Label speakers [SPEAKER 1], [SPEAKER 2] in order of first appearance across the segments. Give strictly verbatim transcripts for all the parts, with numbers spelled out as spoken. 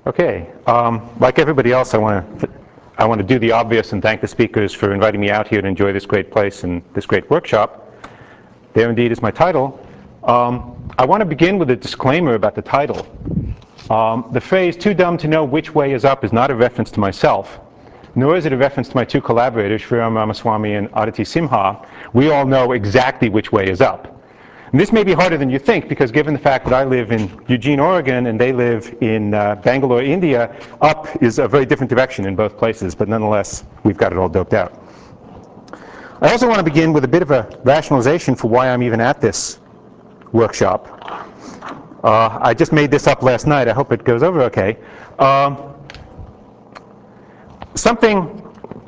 [SPEAKER 1] Okay, um, like everybody else, I want to I want to do the obvious and thank the speakers for inviting me out here to enjoy this great place and this great workshop. There indeed is my title. Um, I want to begin with a disclaimer about the title. Um, the phrase "too dumb to know which way is up" is not a reference to myself, nor is it a reference to my two collaborators, Sriram Ramaswamy and Aditi Simha. We all know exactly which way is up. And this may be harder than you think, because given the fact that I live in Eugene, Oregon, and they live in uh, Bangalore, India, up is a very different direction in both places, but nonetheless, we've got it all doped out. I also want to begin with a bit of a rationalization for why I'm even at this workshop. Uh, I just made this up last night. I hope it goes over okay. Um, something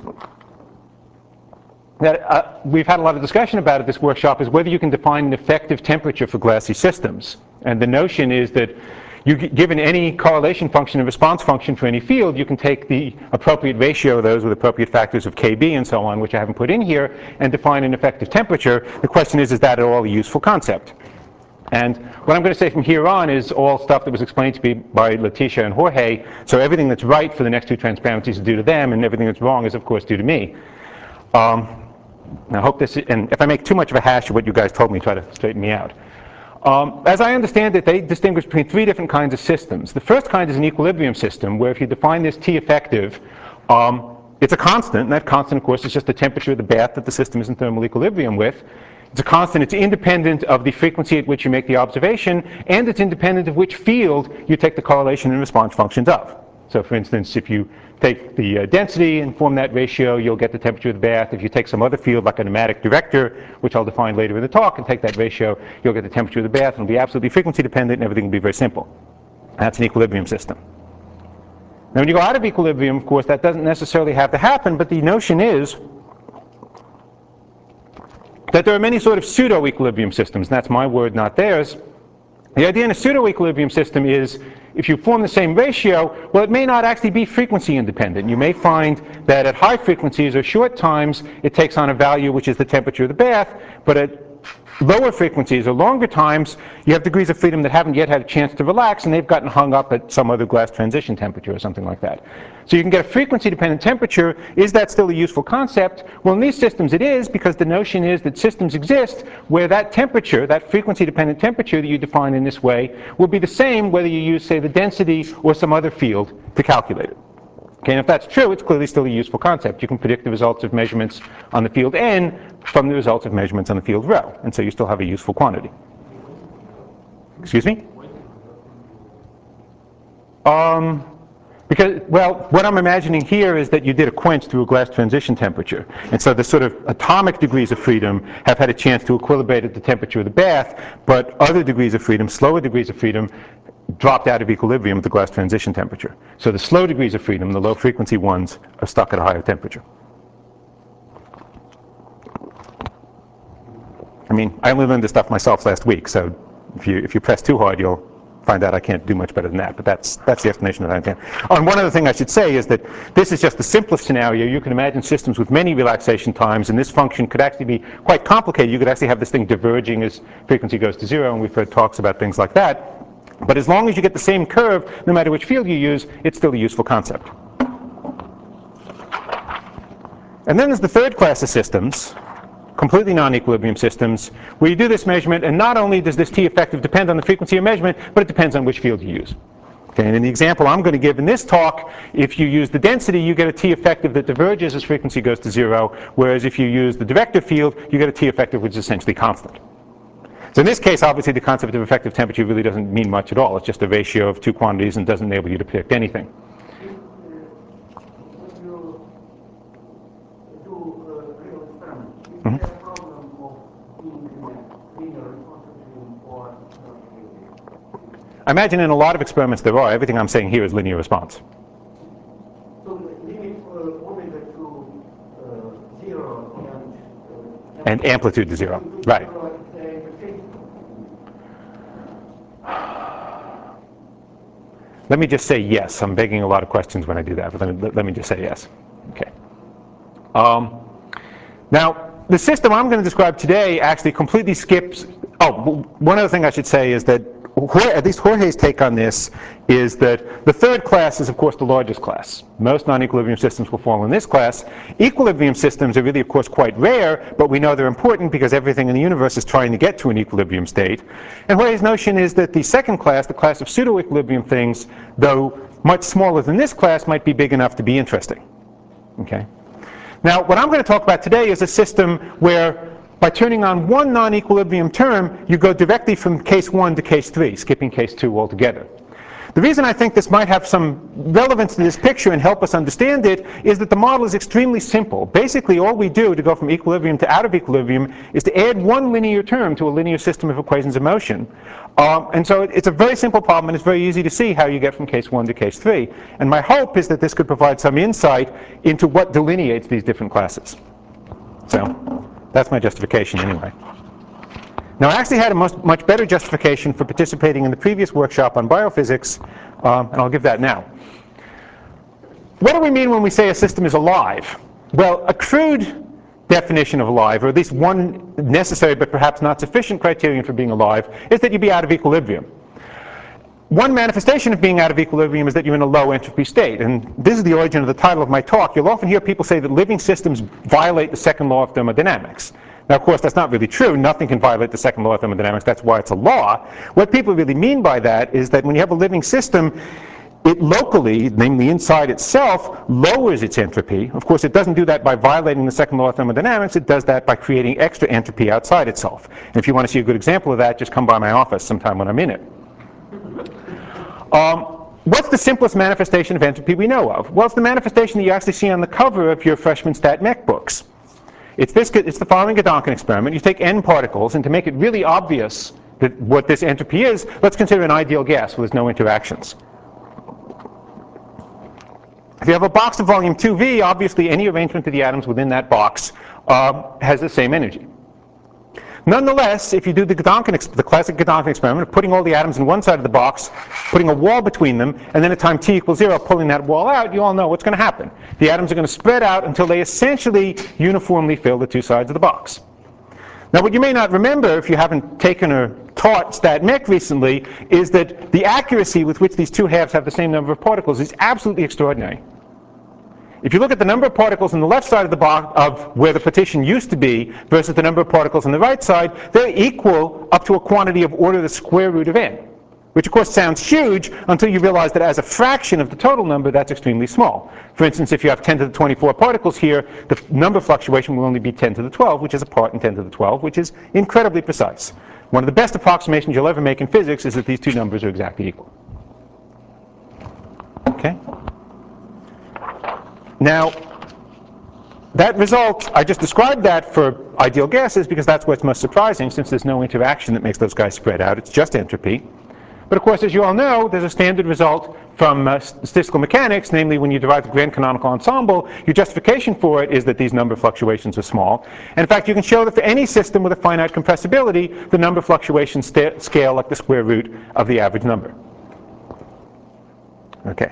[SPEAKER 1] that uh, we've had a lot of discussion about at this workshop is whether you can define an effective temperature for glassy systems. And the notion is that you, given any correlation function and response function for any field, you can take the appropriate ratio of those with appropriate factors of K B and so on, which I haven't put in here, and define an effective temperature. The question is, is that at all a useful concept? And what I'm going to say from here on is all stuff that was explained to me by Letitia and Jorge. So everything that's right for the next two transparencies is due to them, and everything that's wrong is, of course, due to me. Um, I hope this, and if I make too much of a hash of what you guys told me, try to straighten me out. Um, as I understand it, they distinguish between three different kinds of systems. The first kind is an equilibrium system, where if you define this T effective, um, it's a constant, and that constant, of course, is just the temperature of the bath that the system is in thermal equilibrium with. It's a constant. It's independent of the frequency at which you make the observation, and it's independent of which field you take the correlation and response functions of. So for instance, if you take the uh, density and form that ratio, you'll get the temperature of the bath. If you take some other field like a pneumatic director, which I'll define later in the talk, and take that ratio, you'll get the temperature of the bath. It'll be absolutely frequency dependent, and everything will be very simple. That's an equilibrium system. Now when you go out of equilibrium, of course, that doesn't necessarily have to happen, but the notion is that there are many sort of pseudo-equilibrium systems, and that's my word, not theirs. The idea in a pseudo-equilibrium system is if you form the same ratio, well, it may not actually be frequency independent. You may find that at high frequencies or short times, it takes on a value which is the temperature of the bath, but at lower frequencies or longer times, you have degrees of freedom that haven't yet had a chance to relax, and they've gotten hung up at some other glass transition temperature or something like that. So you can get a frequency-dependent temperature. Is that still a useful concept? Well, in these systems it is, because the notion is that systems exist where that temperature, that frequency-dependent temperature that you define in this way, will be the same whether you use, say, the density or some other field to calculate it. Okay, and if that's true, it's clearly still a useful concept. You can predict the results of measurements on the field n from the results of measurements on the field rho, and so you still have a useful quantity. Excuse me? Um, because, well, what I'm imagining here is that you did a quench through a glass transition temperature, and so the sort of atomic degrees of freedom have had a chance to equilibrate at the temperature of the bath, but other degrees of freedom, slower degrees of freedom, dropped out of equilibrium at the glass transition temperature. So the slow degrees of freedom, the low frequency ones, are stuck at a higher temperature. I mean, I only learned this stuff myself last week, so if you, if you press too hard, you'll find out I can't do much better than that, but that's, that's the explanation that I can. Oh, and one other thing I should say is that this is just the simplest scenario. You can imagine systems with many relaxation times, and this function could actually be quite complicated. You could actually have this thing diverging as frequency goes to zero, and we've heard talks about things like that. But as long as you get the same curve, no matter which field you use, it's still a useful concept. And then there's the third class of systems, completely non-equilibrium systems, where you do this measurement, and not only does this T effective depend on the frequency of measurement, but it depends on which field you use. Okay, and in the example I'm going to give in this talk, if you use the density, you get a T effective that diverges as frequency goes to zero, whereas if you use the director field, you get a T effective which is essentially constant. So in this case, obviously, the concept of effective temperature really doesn't mean much at all. It's just a ratio of two quantities and doesn't enable you to predict anything. Mm-hmm. I imagine in a lot of experiments there are. Everything I'm saying here is linear response.
[SPEAKER 2] So limit uh, omega to uh, zero and, uh,
[SPEAKER 1] and amplitude to zero, right. Let me just say yes. I'm begging a lot of questions when I do that, but let me, let me just say yes. Okay. Um, now, the system I'm going to describe today actually completely skips. Oh, one other thing I should say is that at least Jorge's take on this is that the third class is, of course, the largest class. Most non-equilibrium systems will fall in this class. Equilibrium systems are really, of course, quite rare, but we know they're important because everything in the universe is trying to get to an equilibrium state. And Jorge's notion is that the second class, the class of pseudo-equilibrium things, though much smaller than this class, might be big enough to be interesting. Okay? Now, what I'm going to talk about today is a system where by turning on one non-equilibrium term, you go directly from case one to case three, skipping case two altogether. The reason I think this might have some relevance to this picture and help us understand it is that the model is extremely simple. Basically, all we do to go from equilibrium to out of equilibrium is to add one linear term to a linear system of equations of motion. Um, and so it's a very simple problem, and it's very easy to see how you get from case one to case three. And my hope is that this could provide some insight into what delineates these different classes. So that's my justification anyway. Now, I actually had a much, much better justification for participating in the previous workshop on biophysics, um, and I'll give that now. What do we mean when we say a system is alive? Well, a crude definition of alive, or at least one necessary but perhaps not sufficient criterion for being alive, is that you be out of equilibrium. One manifestation of being out of equilibrium is that you're in a low entropy state. And this is the origin of the title of my talk. You'll often hear people say that living systems violate the second law of thermodynamics. Now, of course, that's not really true. Nothing can violate the second law of thermodynamics. That's why it's a law. What people really mean by that is that when you have a living system, it locally, namely inside itself, lowers its entropy. Of course, it doesn't do that by violating the second law of thermodynamics. It does that by creating extra entropy outside itself. And if you want to see a good example of that, just come by my office sometime when I'm in it. Um, what's the simplest manifestation of entropy we know of? Well, it's the manifestation that you actually see on the cover of your freshman stat mech books. It's, this, it's the following Gedanken experiment. You take n particles, and to make it really obvious that what this entropy is, let's consider an ideal gas where there's no interactions. If you have a box of volume two V, obviously any arrangement of the atoms within that box uh, has the same energy. Nonetheless, if you do the, Gedanken, the classic Gedanken experiment of putting all the atoms in one side of the box, putting a wall between them, and then at time t equals zero, pulling that wall out, you all know what's going to happen. The atoms are going to spread out until they essentially uniformly fill the two sides of the box. Now, what you may not remember, if you haven't taken or taught stat mech recently, is that the accuracy with which these two halves have the same number of particles is absolutely extraordinary. If you look at the number of particles on the left side of the box of where the partition used to be versus the number of particles on the right side, they're equal up to a quantity of order the square root of n, which of course sounds huge until you realize that as a fraction of the total number, that's extremely small. For instance, if you have ten to the twenty-four particles here, the number fluctuation will only be ten to the twelve, which is a part in ten to the twelve, which is incredibly precise. One of the best approximations you'll ever make in physics is that these two numbers are exactly equal. Okay? Now, that result, I just described that for ideal gases because that's what's most surprising, since there's no interaction that makes those guys spread out. It's just entropy. But of course, as you all know, there's a standard result from uh, statistical mechanics, namely when you derive the grand canonical ensemble, your justification for it is that these number fluctuations are small. And in fact, you can show that for any system with a finite compressibility, the number fluctuations scale like the square root of the average number. Okay.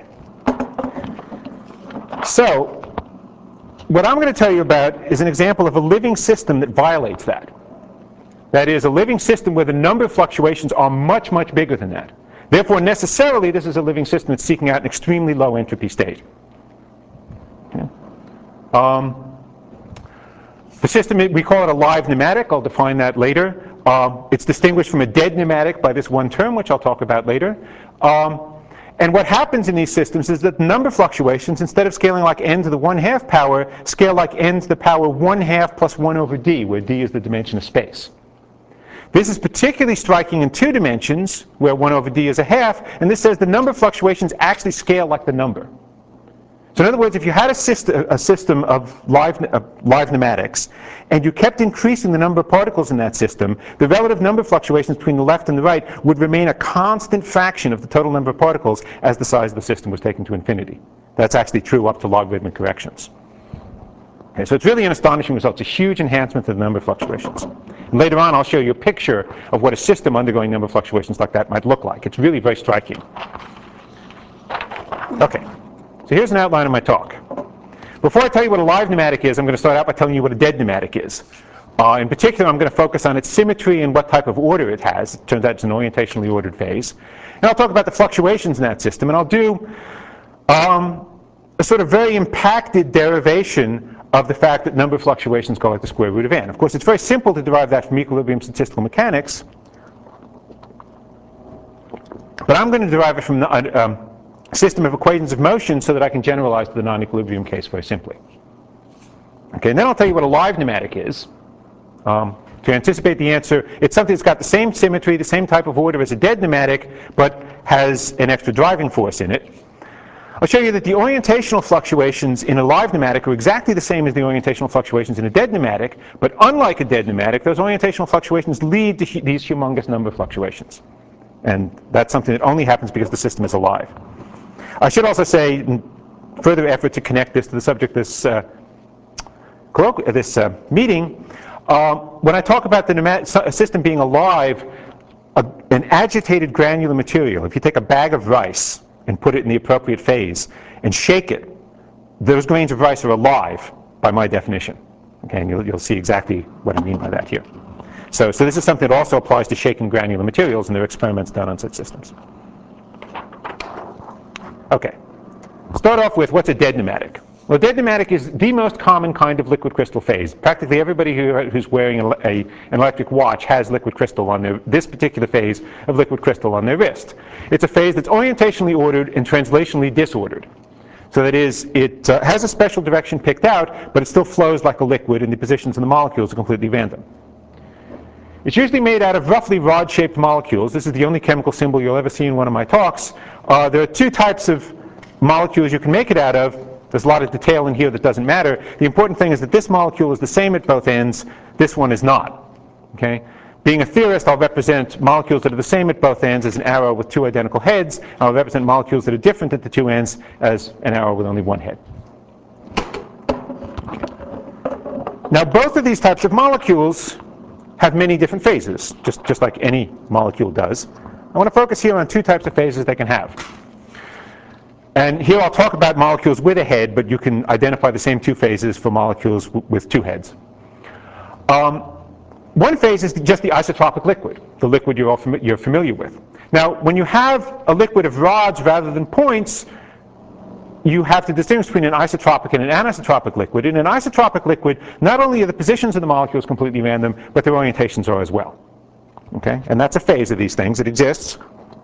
[SPEAKER 1] So, what I'm going to tell you about is an example of a living system that violates that. That is, a living system where the number of fluctuations are much, much bigger than that. Therefore, necessarily, this is a living system that's seeking out an extremely low entropy state. Okay. Um, the system, we call it a live nematic. I'll define that later. Um, it's distinguished from a dead nematic by this one term, which I'll talk about later. Um, And what happens in these systems is that the number fluctuations, instead of scaling like n to the one half power, scale like n to the power one half plus one over d, where d is the dimension of space. This is particularly striking in two dimensions, where one over d is a half, and this says the number of fluctuations actually scale like the number. So in other words, if you had a system, a system of live, uh, live nematics, and you kept increasing the number of particles in that system, the relative number fluctuations between the left and the right would remain a constant fraction of the total number of particles as the size of the system was taken to infinity. That's actually true up to logarithmic corrections. Okay, so it's really an astonishing result. It's a huge enhancement to the number of fluctuations. And later on, I'll show you a picture of what a system undergoing number of fluctuations like that might look like. It's really very striking. Okay. So here's an outline of my talk. Before I tell you what a live nematic is, I'm going to start out by telling you what a dead nematic is. Uh, in particular, I'm going to focus on its symmetry and what type of order it has. It turns out it's an orientationally ordered phase. And I'll talk about the fluctuations in that system, and I'll do um, a sort of very impacted derivation of the fact that number of fluctuations go like the square root of n. Of course, it's very simple to derive that from equilibrium statistical mechanics, but I'm going to derive it from the uh, um, system of equations of motion so that I can generalize to the non-equilibrium case very simply. Okay, and then I'll tell you what a live nematic is. Um, to anticipate the answer, it's something that's got the same symmetry, the same type of order as a dead nematic, but has an extra driving force in it. I'll show you that the orientational fluctuations in a live nematic are exactly the same as the orientational fluctuations in a dead nematic, but unlike a dead nematic, those orientational fluctuations lead to hu these humongous number of fluctuations. And that's something that only happens because the system is alive. I should also say, in further effort to connect this to the subject of this, uh, this uh, meeting, um, when I talk about the a system being alive, a, an agitated granular material, if you take a bag of rice and put it in the appropriate phase and shake it, those grains of rice are alive by my definition. Okay, and you'll, you'll see exactly what I mean by that here. So, so this is something that also applies to shaken granular materials, and there are experiments done on such systems. Okay, start off with what's a dead nematic. Well, a dead nematic is the most common kind of liquid crystal phase. Practically everybody who, who's wearing a, a, an electric watch has liquid crystal on their, this particular phase of liquid crystal on their wrist. It's a phase that's orientationally ordered and translationally disordered. So that is, it uh, has a special direction picked out, but it still flows like a liquid, and the positions of the molecules are completely random. It's usually made out of roughly rod-shaped molecules. This is the only chemical symbol you'll ever see in one of my talks. Uh, there are two types of molecules you can make it out of. There's a lot of detail in here that doesn't matter. The important thing is that this molecule is the same at both ends. This one is not. Okay? Being a theorist, I'll represent molecules that are the same at both ends as an arrow with two identical heads. I'll represent molecules that are different at the two ends as an arrow with only one head. Now, both of these types of molecules have many different phases, just, just like any molecule does. I want to focus here on two types of phases they can have. And here I'll talk about molecules with a head, but you can identify the same two phases for molecules w with two heads. Um, one phase is just the isotropic liquid, the liquid you're, all fami you're familiar with. Now, when you have a liquid of rods rather than points, you have to distinguish between an isotropic and an anisotropic liquid. In an isotropic liquid, not only are the positions of the molecules completely random, but their orientations are as well. Okay? And that's a phase of these things. It exists.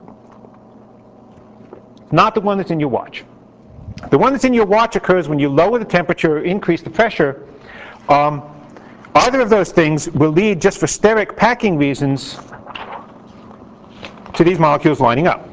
[SPEAKER 1] Not the one that's in your watch. The one that's in your watch occurs when you lower the temperature or increase the pressure. Um, either of those things will lead, just for steric packing reasons, to these molecules lining up.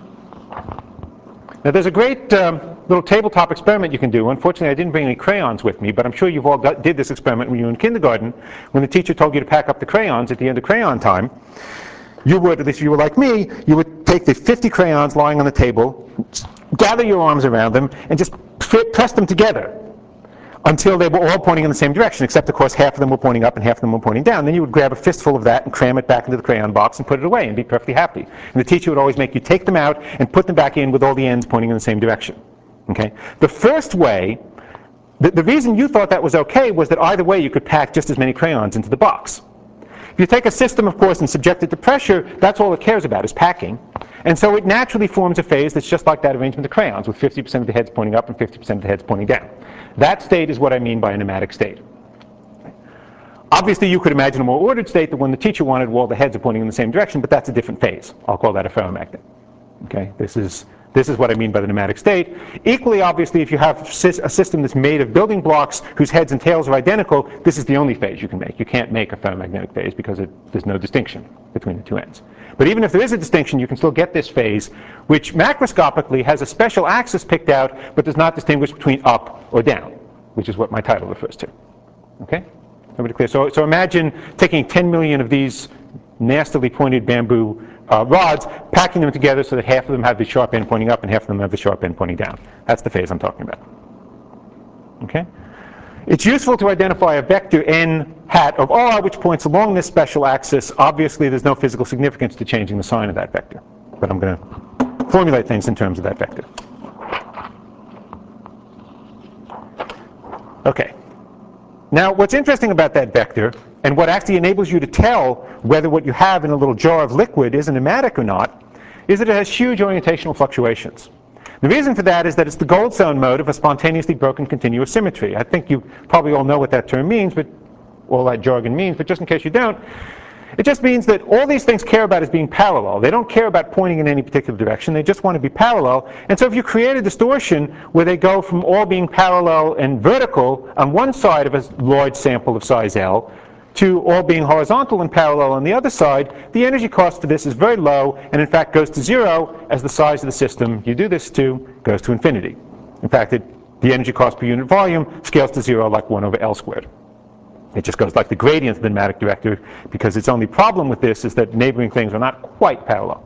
[SPEAKER 1] Now, there's a great um, little tabletop experiment you can do. Unfortunately, I didn't bring any crayons with me, but I'm sure you've all got, did this experiment when you were in kindergarten, when the teacher told you to pack up the crayons at the end of crayon time. You would, at least if you were like me, you would take the fifty crayons lying on the table, gather your arms around them, and just press them together until they were all pointing in the same direction, except, of course, half of them were pointing up and half of them were pointing down. Then you would grab a fistful of that and cram it back into the crayon box and put it away and be perfectly happy. And the teacher would always make you take them out and put them back in with all the ends pointing in the same direction. Okay? The first way, the, the reason you thought that was okay was that either way you could pack just as many crayons into the box. If you take a system, of course, and subject it to pressure, that's all it cares about is packing. And so it naturally forms a phase that's just like that arrangement of crayons, with fifty percent of the heads pointing up and fifty percent of the heads pointing down. That state is what I mean by a nematic state. Obviously, you could imagine a more ordered state, the one the teacher wanted, where all the heads are pointing in the same direction, but that's a different phase. I'll call that a ferromagnet. Okay? This is, this is what I mean by the nematic state. Equally, obviously, if you have a system that's made of building blocks whose heads and tails are identical, this is the only phase you can make. You can't make a ferromagnetic phase because it, there's no distinction between the two ends. But even if there is a distinction, you can still get this phase, which macroscopically has a special axis picked out, but does not distinguish between up or down, which is what my title refers to. Okay? Everybody clear? So, so imagine taking ten million of these nastily pointed bamboo uh, rods, packing them together so that half of them have the sharp end pointing up and half of them have the sharp end pointing down. That's the phase I'm talking about. Okay? It's useful to identify a vector n hat of r which points along this special axis. Obviously, there's no physical significance to changing the sign of that vector, but I'm going to formulate things in terms of that vector. Okay. Now, what's interesting about that vector and what actually enables you to tell whether what you have in a little jar of liquid is a pneumatic or not, is that it has huge orientational fluctuations. The reason for that is that it's the Goldstone mode of a spontaneously broken continuous symmetry. I think you probably all know what that term means, but all that jargon means, but just in case you don't, it just means that all these things care about is being parallel. They don't care about pointing in any particular direction. They just want to be parallel. And so if you create a distortion where they go from all being parallel and vertical on one side of a large sample of size L to all being horizontal and parallel on the other side, the energy cost for this is very low and in fact goes to zero as the size of the system you do this to goes to infinity. In fact, it, the energy cost per unit volume scales to zero like one over L squared. It just goes like the gradient of the pneumatic director, because its only problem with this is that neighboring things are not quite parallel.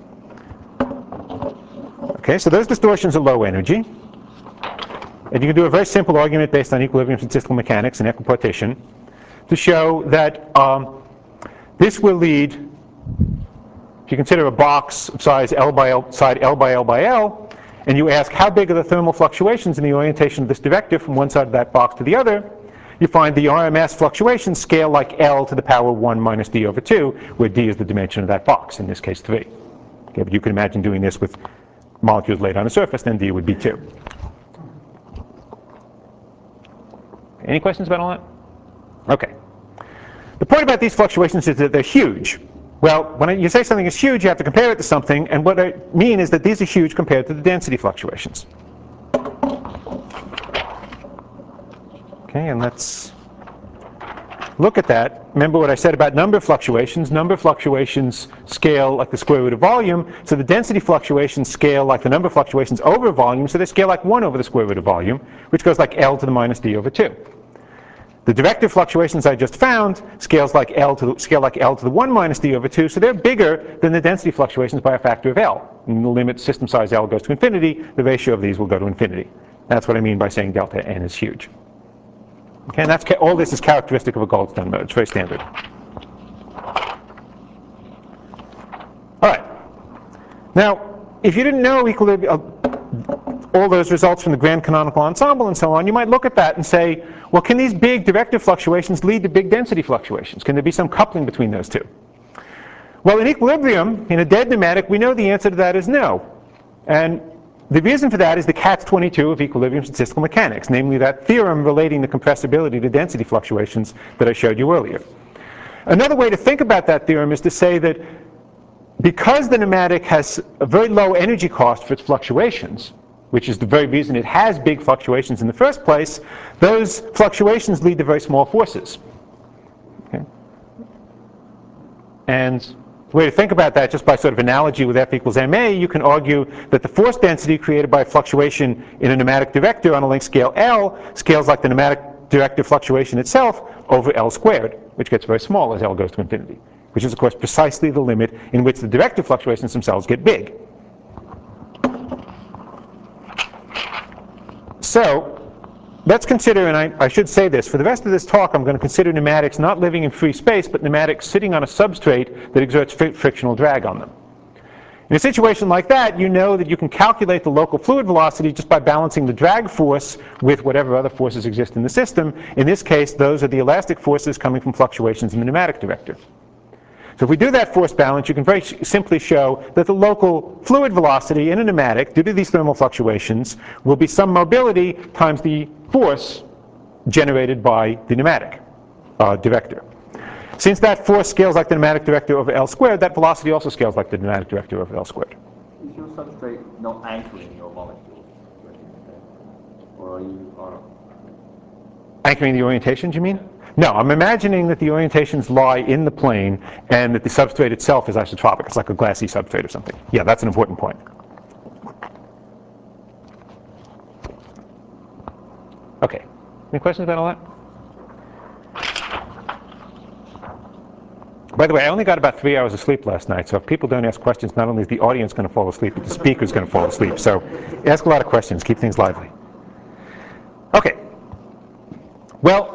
[SPEAKER 1] Okay, so those distortions are low energy. And you can do a very simple argument based on equilibrium statistical mechanics and equipartition to show that um, this will lead, if you consider a box of size L by L, side L by L by L, and you ask how big are the thermal fluctuations in the orientation of this director from one side of that box to the other, you find the R M S fluctuations scale like L to the power one minus d over two, where d is the dimension of that box, in this case three. Okay, but you can imagine doing this with molecules laid on a surface, then d would be two. Any questions about all that? Okay. The point about these fluctuations is that they're huge. Well, when you say something is huge, you have to compare it to something, and what I mean is that these are huge compared to the density fluctuations. Okay, and let's look at that. Remember what I said about number fluctuations. Number fluctuations scale like the square root of volume, so the density fluctuations scale like the number fluctuations over volume, so they scale like one over the square root of volume, which goes like L to the minus d over two. The directive fluctuations I just found scales like L to the, scale like L to the one minus d over two, so they're bigger than the density fluctuations by a factor of L. In the limit system size L goes to infinity, the ratio of these will go to infinity. That's what I mean by saying delta n is huge. Okay, and that's, all this is characteristic of a Goldstone mode. It's very standard. All right. Now, if you didn't know equilibrium, uh, all those results from the grand canonical ensemble and so on, you might look at that and say, well, can these big directive fluctuations lead to big density fluctuations? Can there be some coupling between those two? Well, in equilibrium, in a dead pneumatic, we know the answer to that is no. And the reason for that is the catch twenty-two of equilibrium statistical mechanics, namely that theorem relating the compressibility to density fluctuations that I showed you earlier. Another way to think about that theorem is to say that because the pneumatic has a very low energy cost for its fluctuations, which is the very reason it has big fluctuations in the first place, those fluctuations lead to very small forces. Okay? And the way to think about that, just by sort of analogy with F equals ma, you can argue that the force density created by a fluctuation in a pneumatic director on a length scale L scales like the pneumatic director fluctuation itself over L squared, which gets very small as L goes to infinity, which is, of course, precisely the limit in which the director fluctuations themselves get big. So let's consider, and I, I should say this, for the rest of this talk I'm going to consider pneumatics not living in free space, but pneumatics sitting on a substrate that exerts fr frictional drag on them. In a situation like that, you know that you can calculate the local fluid velocity just by balancing the drag force with whatever other forces exist in the system. In this case, those are the elastic forces coming from fluctuations in the pneumatic director. So if we do that force balance, you can very simply show that the local fluid velocity in a pneumatic, due to these thermal fluctuations, will be some mobility times the force generated by the pneumatic uh, director. Since that force scales like the pneumatic director over L squared, that velocity also scales like the pneumatic director over L squared.
[SPEAKER 3] Is your substrate not anchoring your molecules? Or are you are
[SPEAKER 1] Anchoring the orientations, you mean? No, I'm imagining that the orientations lie in the plane and that the substrate itself is isotropic. It's like a glassy substrate or something. Yeah, that's an important point. Okay. Any questions about all that? By the way, I only got about three hours of sleep last night, so if people don't ask questions, not only is the audience going to fall asleep, but the speaker's going to fall asleep. So ask a lot of questions, keep things lively. Okay. Well,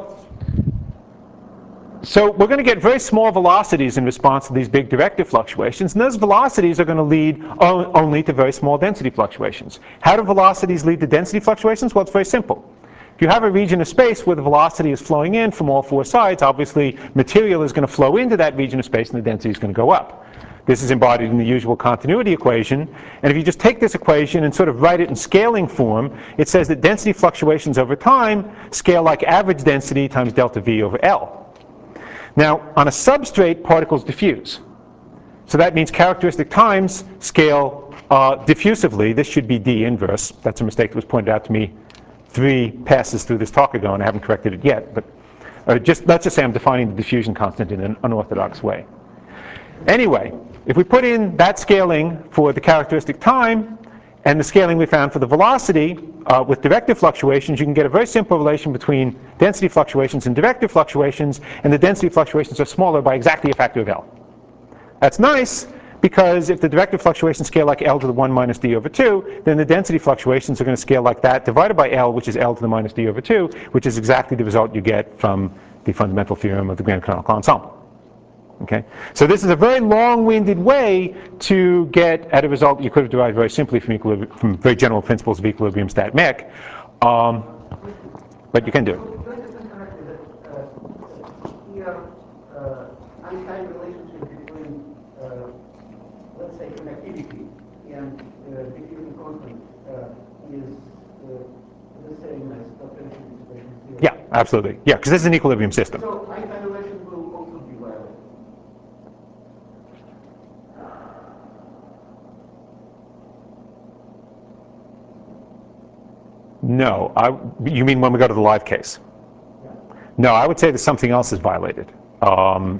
[SPEAKER 1] so we're going to get very small velocities in response to these big directive fluctuations, and those velocities are going to lead only to very small density fluctuations. How do velocities lead to density fluctuations? Well, it's very simple. If you have a region of space where the velocity is flowing in from all four sides, obviously material is going to flow into that region of space and the density is going to go up. This is embodied in the usual continuity equation. And if you just take this equation and sort of write it in scaling form, it says that density fluctuations over time scale like average density times delta V over L. Now, on a substrate, particles diffuse. So that means characteristic times scale uh, diffusively. This should be D inverse. That's a mistake that was pointed out to me three passes through this talk ago, and I haven't corrected it yet. But uh, just, let's just say I'm defining the diffusion constant in an unorthodox way. Anyway, if we put in that scaling for the characteristic time and the scaling we found for the velocity uh, with directive fluctuations, you can get a very simple relation between density fluctuations and directive fluctuations, and the density fluctuations are smaller by exactly a factor of L. That's nice, because if the directive fluctuations scale like L to the one minus D over two, then the density fluctuations are going to scale like that divided by L, which is L to the minus D over two, which is exactly the result you get from the fundamental theorem of the grand canonical ensemble. Okay? So this is a very long-winded way to get at a result you could have derived very simply from, from very general principles of equilibrium stat mech. Um, but you can do it.
[SPEAKER 2] Here, unsigned relationship between, uh, let's say, connectivity and uh, diffusion constant uh, is uh, the same as potential dissipation theory.
[SPEAKER 1] Yeah, absolutely. Yeah, because this is an equilibrium system.
[SPEAKER 2] So Einstein relation will also be violated.
[SPEAKER 1] No, I, you mean when we go to the live case?
[SPEAKER 2] Yeah.
[SPEAKER 1] No, I would say that something else is violated. Um,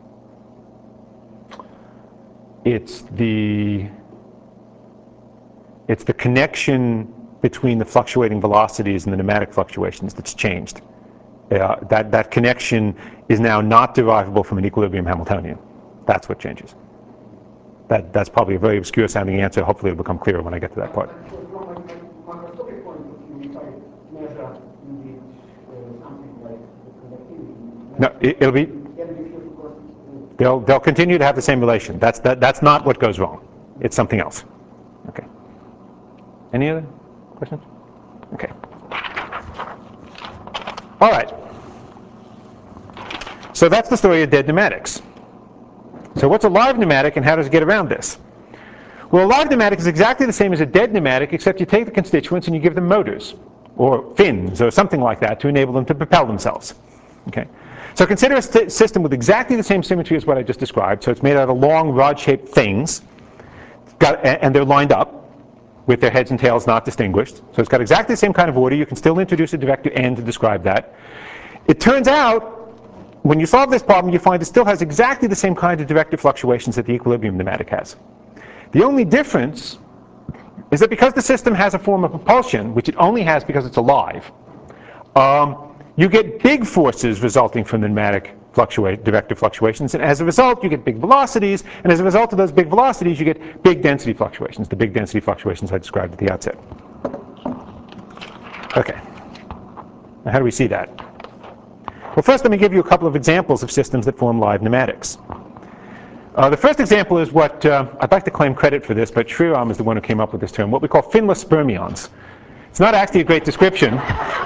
[SPEAKER 1] it's the it's the connection between the fluctuating velocities and the nematic fluctuations that's changed. Uh, that that connection is now not derivable from an equilibrium Hamiltonian. That's what changes. That that's probably a very obscure sounding answer. Hopefully, it'll become clearer when I get to that part.
[SPEAKER 2] Macroscopic point of view, if I measure indeed uh, something like the conductivity,
[SPEAKER 1] No, it, it'll be. They'll they'll continue to have the same relation. That's that that's not what goes wrong. It's something else. Okay. Any other questions? Okay. All right. So that's the story of dead pneumatics. So what's a live pneumatic, and how does it get around this? Well, a live pneumatic is exactly the same as a dead pneumatic, except you take the constituents and you give them motors, or fins, or something like that, to enable them to propel themselves. Okay? So consider a st- system with exactly the same symmetry as what I just described. So it's made out of long, rod-shaped things, got, and they're lined up with their heads and tails not distinguished. So it's got exactly the same kind of order. You can still introduce a director N to describe that. It turns out, when you solve this problem, you find it still has exactly the same kind of directive fluctuations that the equilibrium pneumatic has. The only difference is that because the system has a form of propulsion, which it only has because it's alive, um, you get big forces resulting from the pneumatic fluctuate, directive fluctuations, and as a result you get big velocities, and as a result of those big velocities you get big density fluctuations, the big density fluctuations I described at the outset. Okay, now how do we see that? Well, first let me give you a couple of examples of systems that form live pneumatics. Uh, the first example is what, uh, I'd like to claim credit for this, but Shriram is the one who came up with this term, what we call finless spermions. It's not actually a great description.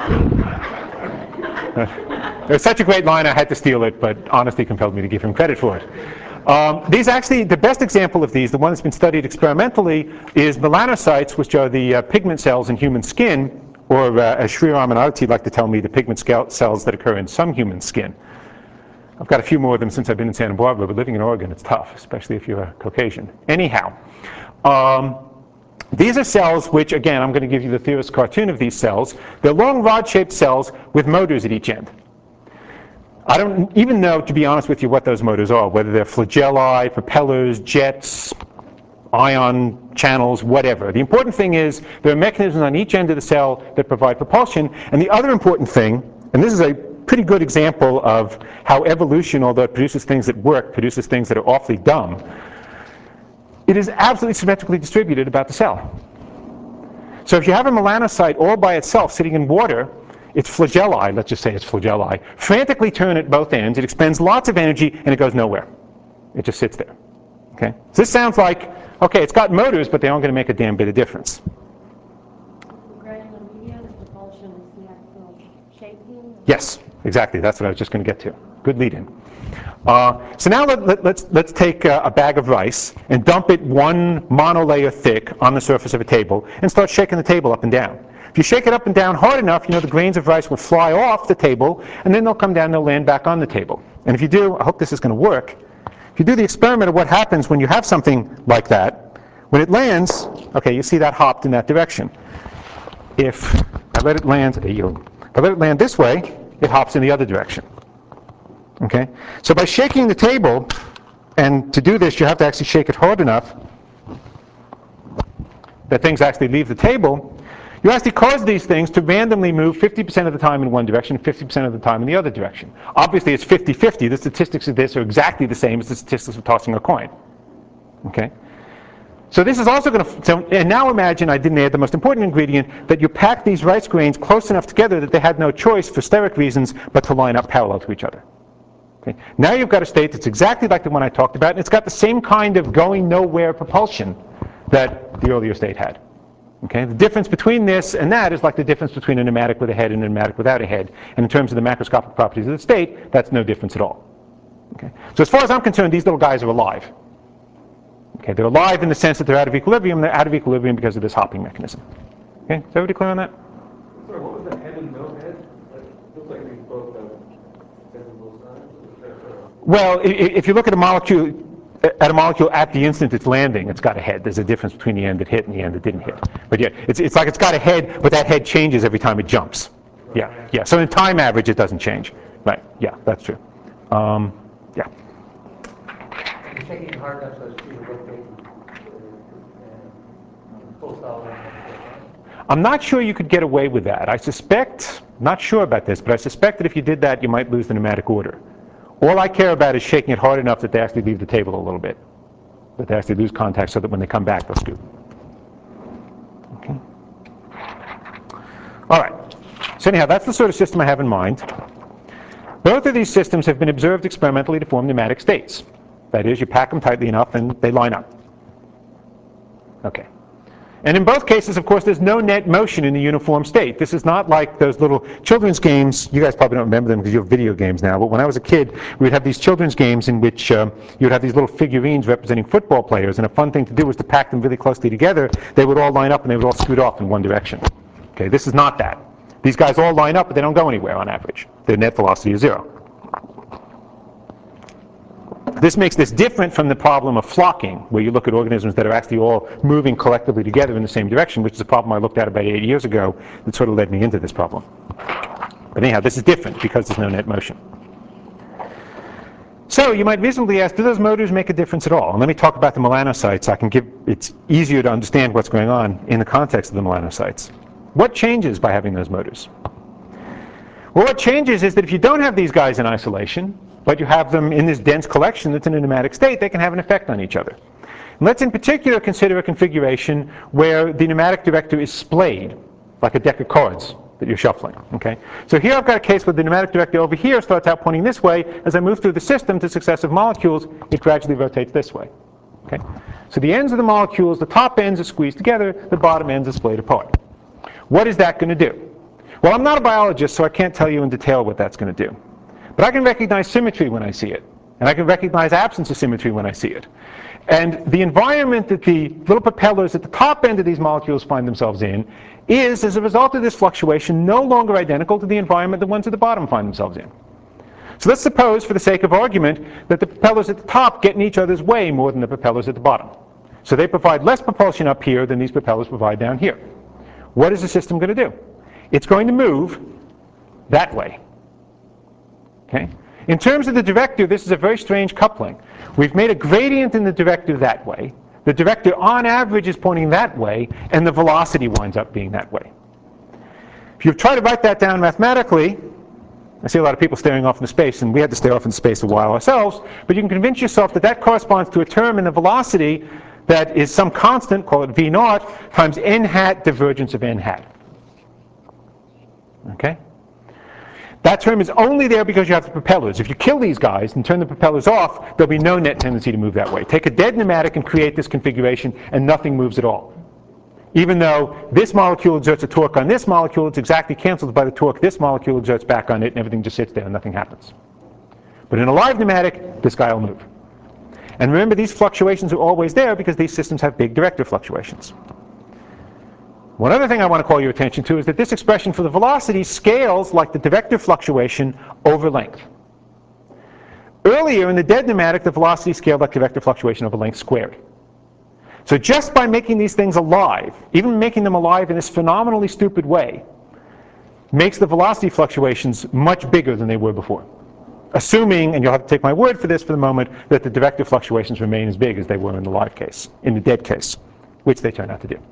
[SPEAKER 1] Uh, there's such a great line I had to steal it, but honesty compelled me to give him credit for it. Um, these actually, the best example of these, the one that's been studied experimentally, is melanocytes, which are the uh, pigment cells in human skin, or uh, as Shriram and Arti like to tell me, the pigment cells that occur in some human skin. I've got a few more of them since I've been in Santa Barbara, but living in Oregon, it's tough, especially if you're a Caucasian. Anyhow, um, these are cells which, again, I'm going to give you the theorist cartoon of these cells. They're long rod-shaped cells with motors at each end. I don't even know, to be honest with you, what those motors are, whether they're flagelli, propellers, jets, ion channels, whatever. The important thing is there are mechanisms on each end of the cell that provide propulsion. And the other important thing, and this is a pretty good example of how evolution, although it produces things that work, produces things that are awfully dumb, it is absolutely symmetrically distributed about the cell. So if you have a melanocyte all by itself sitting in water, its flagelli, let's just say it's flagelli, frantically turn at both ends. It expends lots of energy, and it goes nowhere. It just sits there. Okay? So this sounds like, okay, it's got motors, but they aren't going to make a damn bit of difference.
[SPEAKER 4] Granular media, propulsion is the actual shaking?
[SPEAKER 1] Yes, exactly. That's what I was just going to get to. Good lead-in. Uh, so now let, let, let's, let's take a, a bag of rice and dump it one monolayer thick on the surface of a table and start shaking the table up and down. If you shake it up and down hard enough, you know, the grains of rice will fly off the table, and then they'll come down and they'll land back on the table. And if you do, I hope this is going to work, if you do the experiment of what happens when you have something like that, when it lands, okay, you see that hopped in that direction. If I let it land, if I let it land this way, it hops in the other direction. Okay? So by shaking the table, and to do this you have to actually shake it hard enough that things actually leave the table, you actually cause these things to randomly move fifty percent of the time in one direction, fifty percent of the time in the other direction. Obviously it's fifty fifty. The statistics of this are exactly the same as the statistics of tossing a coin. Okay? So this is also going to, so, and now imagine I didn't add the most important ingredient, that you pack these rice grains close enough together that they had no choice for steric reasons but to line up parallel to each other. Okay. Now you've got a state that's exactly like the one I talked about, and it's got the same kind of going nowhere propulsion that the earlier state had. Okay. The difference between this and that is like the difference between a pneumatic with a head and a pneumatic without a head. And in terms of the macroscopic properties of the state, that's no difference at all. Okay. So as far as I'm concerned, these little guys are alive. Okay. They're alive in the sense that they're out of equilibrium. They're out of equilibrium because of this hopping mechanism. Okay. Is everybody clear on that?
[SPEAKER 5] Sorry, what was the head and no head? It looks like we both have heads on both sides.
[SPEAKER 1] Well, if you look at a molecule, at a molecule at the instant it's landing, it's got a head. There's a difference between the end that hit and the end that didn't hit. But yeah, it's, it's like it's got a head, but that head changes every time it jumps. Yeah, yeah. So in time average, it doesn't change. Right, yeah, that's true. Um, yeah.
[SPEAKER 2] You're shaking it hard enough so as to rotate uh, full solid.
[SPEAKER 1] I'm not sure you could get away with that. I suspect, not sure about this, but I suspect that if you did that, you might lose the pneumatic order. All I care about is shaking it hard enough that they actually leave the table a little bit, that they actually lose contact so that when they come back, they'll scoop. Okay. All right. So anyhow, that's the sort of system I have in mind. Both of these systems have been observed experimentally to form pneumatic states. That is, you pack them tightly enough and they line up. Okay. And in both cases, of course, there's no net motion in the uniform state. This is not like those little children's games. You guys probably don't remember them because you have video games now. But when I was a kid, we would have these children's games in which um, you would have these little figurines representing football players. And a fun thing to do was to pack them really closely together. They would all line up and they would all scoot off in one direction. Okay, this is not that. These guys all line up, but they don't go anywhere on average. Their net velocity is zero. This makes this different from the problem of flocking, where you look at organisms that are actually all moving collectively together in the same direction, which is a problem I looked at about eight years ago that sort of led me into this problem. But anyhow, this is different because there's no net motion. So you might reasonably ask, do those motors make a difference at all? And let me talk about the melanocytes. I can give, it's easier to understand what's going on in the context of the melanocytes. What changes by having those motors? Well, what changes is that if you don't have these guys in isolation, but you have them in this dense collection that's in a pneumatic state, they can have an effect on each other. And let's in particular consider a configuration where the pneumatic director is splayed, like a deck of cards that you're shuffling. Okay? So here I've got a case where the pneumatic director over here starts out pointing this way. As I move through the system to successive molecules, it gradually rotates this way. Okay? So the ends of the molecules, the top ends are squeezed together, the bottom ends are splayed apart. What is that going to do? Well, I'm not a biologist, so I can't tell you in detail what that's going to do. But I can recognize symmetry when I see it. And I can recognize absence of symmetry when I see it. And the environment that the little propellers at the top end of these molecules find themselves in is, as a result of this fluctuation, no longer identical to the environment the ones at the bottom find themselves in. So let's suppose, for the sake of argument, that the propellers at the top get in each other's way more than the propellers at the bottom. So they provide less propulsion up here than these propellers provide down here. What is the system going to do? It's going to move that way. Okay? In terms of the director, this is a very strange coupling. We've made a gradient in the director that way. The director, on average, is pointing that way, and the velocity winds up being that way. If you try to write that down mathematically, I see a lot of people staring off into space, and we had to stare off into space a while ourselves, but you can convince yourself that that corresponds to a term in the velocity that is some constant, call it v naught, times n hat divergence of n hat. Okay? That term is only there because you have the propellers. If you kill these guys and turn the propellers off, there'll be no net tendency to move that way. Take a dead pneumatic and create this configuration, and nothing moves at all. Even though this molecule exerts a torque on this molecule, it's exactly canceled by the torque this molecule exerts back on it, and everything just sits there and nothing happens. But in a live pneumatic, this guy will move. And remember, these fluctuations are always there because these systems have big director fluctuations. One other thing I want to call your attention to is that this expression for the velocity scales like the director fluctuation over length. Earlier in the dead pneumatic, the velocity scaled like the vector fluctuation over length squared. So just by making these things alive, even making them alive in this phenomenally stupid way, makes the velocity fluctuations much bigger than they were before. Assuming, and you'll have to take my word for this for the moment, that the director fluctuations remain as big as they were in the live case, in the dead case, which they turn out to do.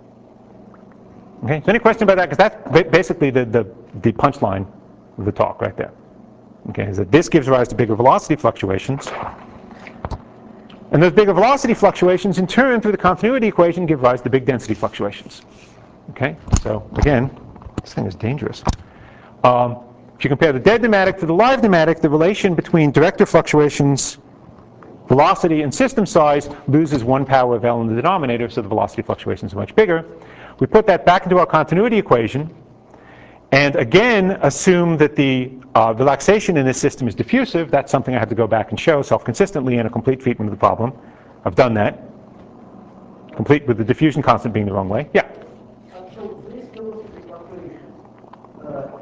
[SPEAKER 1] Okay, so any question about that? Because that's basically the, the, the punchline of the talk right there. Okay, is that this gives rise to bigger velocity fluctuations. And those bigger velocity fluctuations, in turn, through the continuity equation, give rise to big density fluctuations. Okay, so again, this thing is dangerous. Um, if you compare the dead pneumatic to the live pneumatic, the relation between director fluctuations, velocity, and system size loses one power of L in the denominator, so the velocity fluctuations are much bigger. We put that back into our continuity equation, and again assume that the uh, relaxation in this system is diffusive. That's something I have to go back and show self-consistently in a complete treatment of the problem. I've done that. Complete with the diffusion constant being the wrong way. Yeah?
[SPEAKER 2] Uh, so this velocity fluctuation, uh,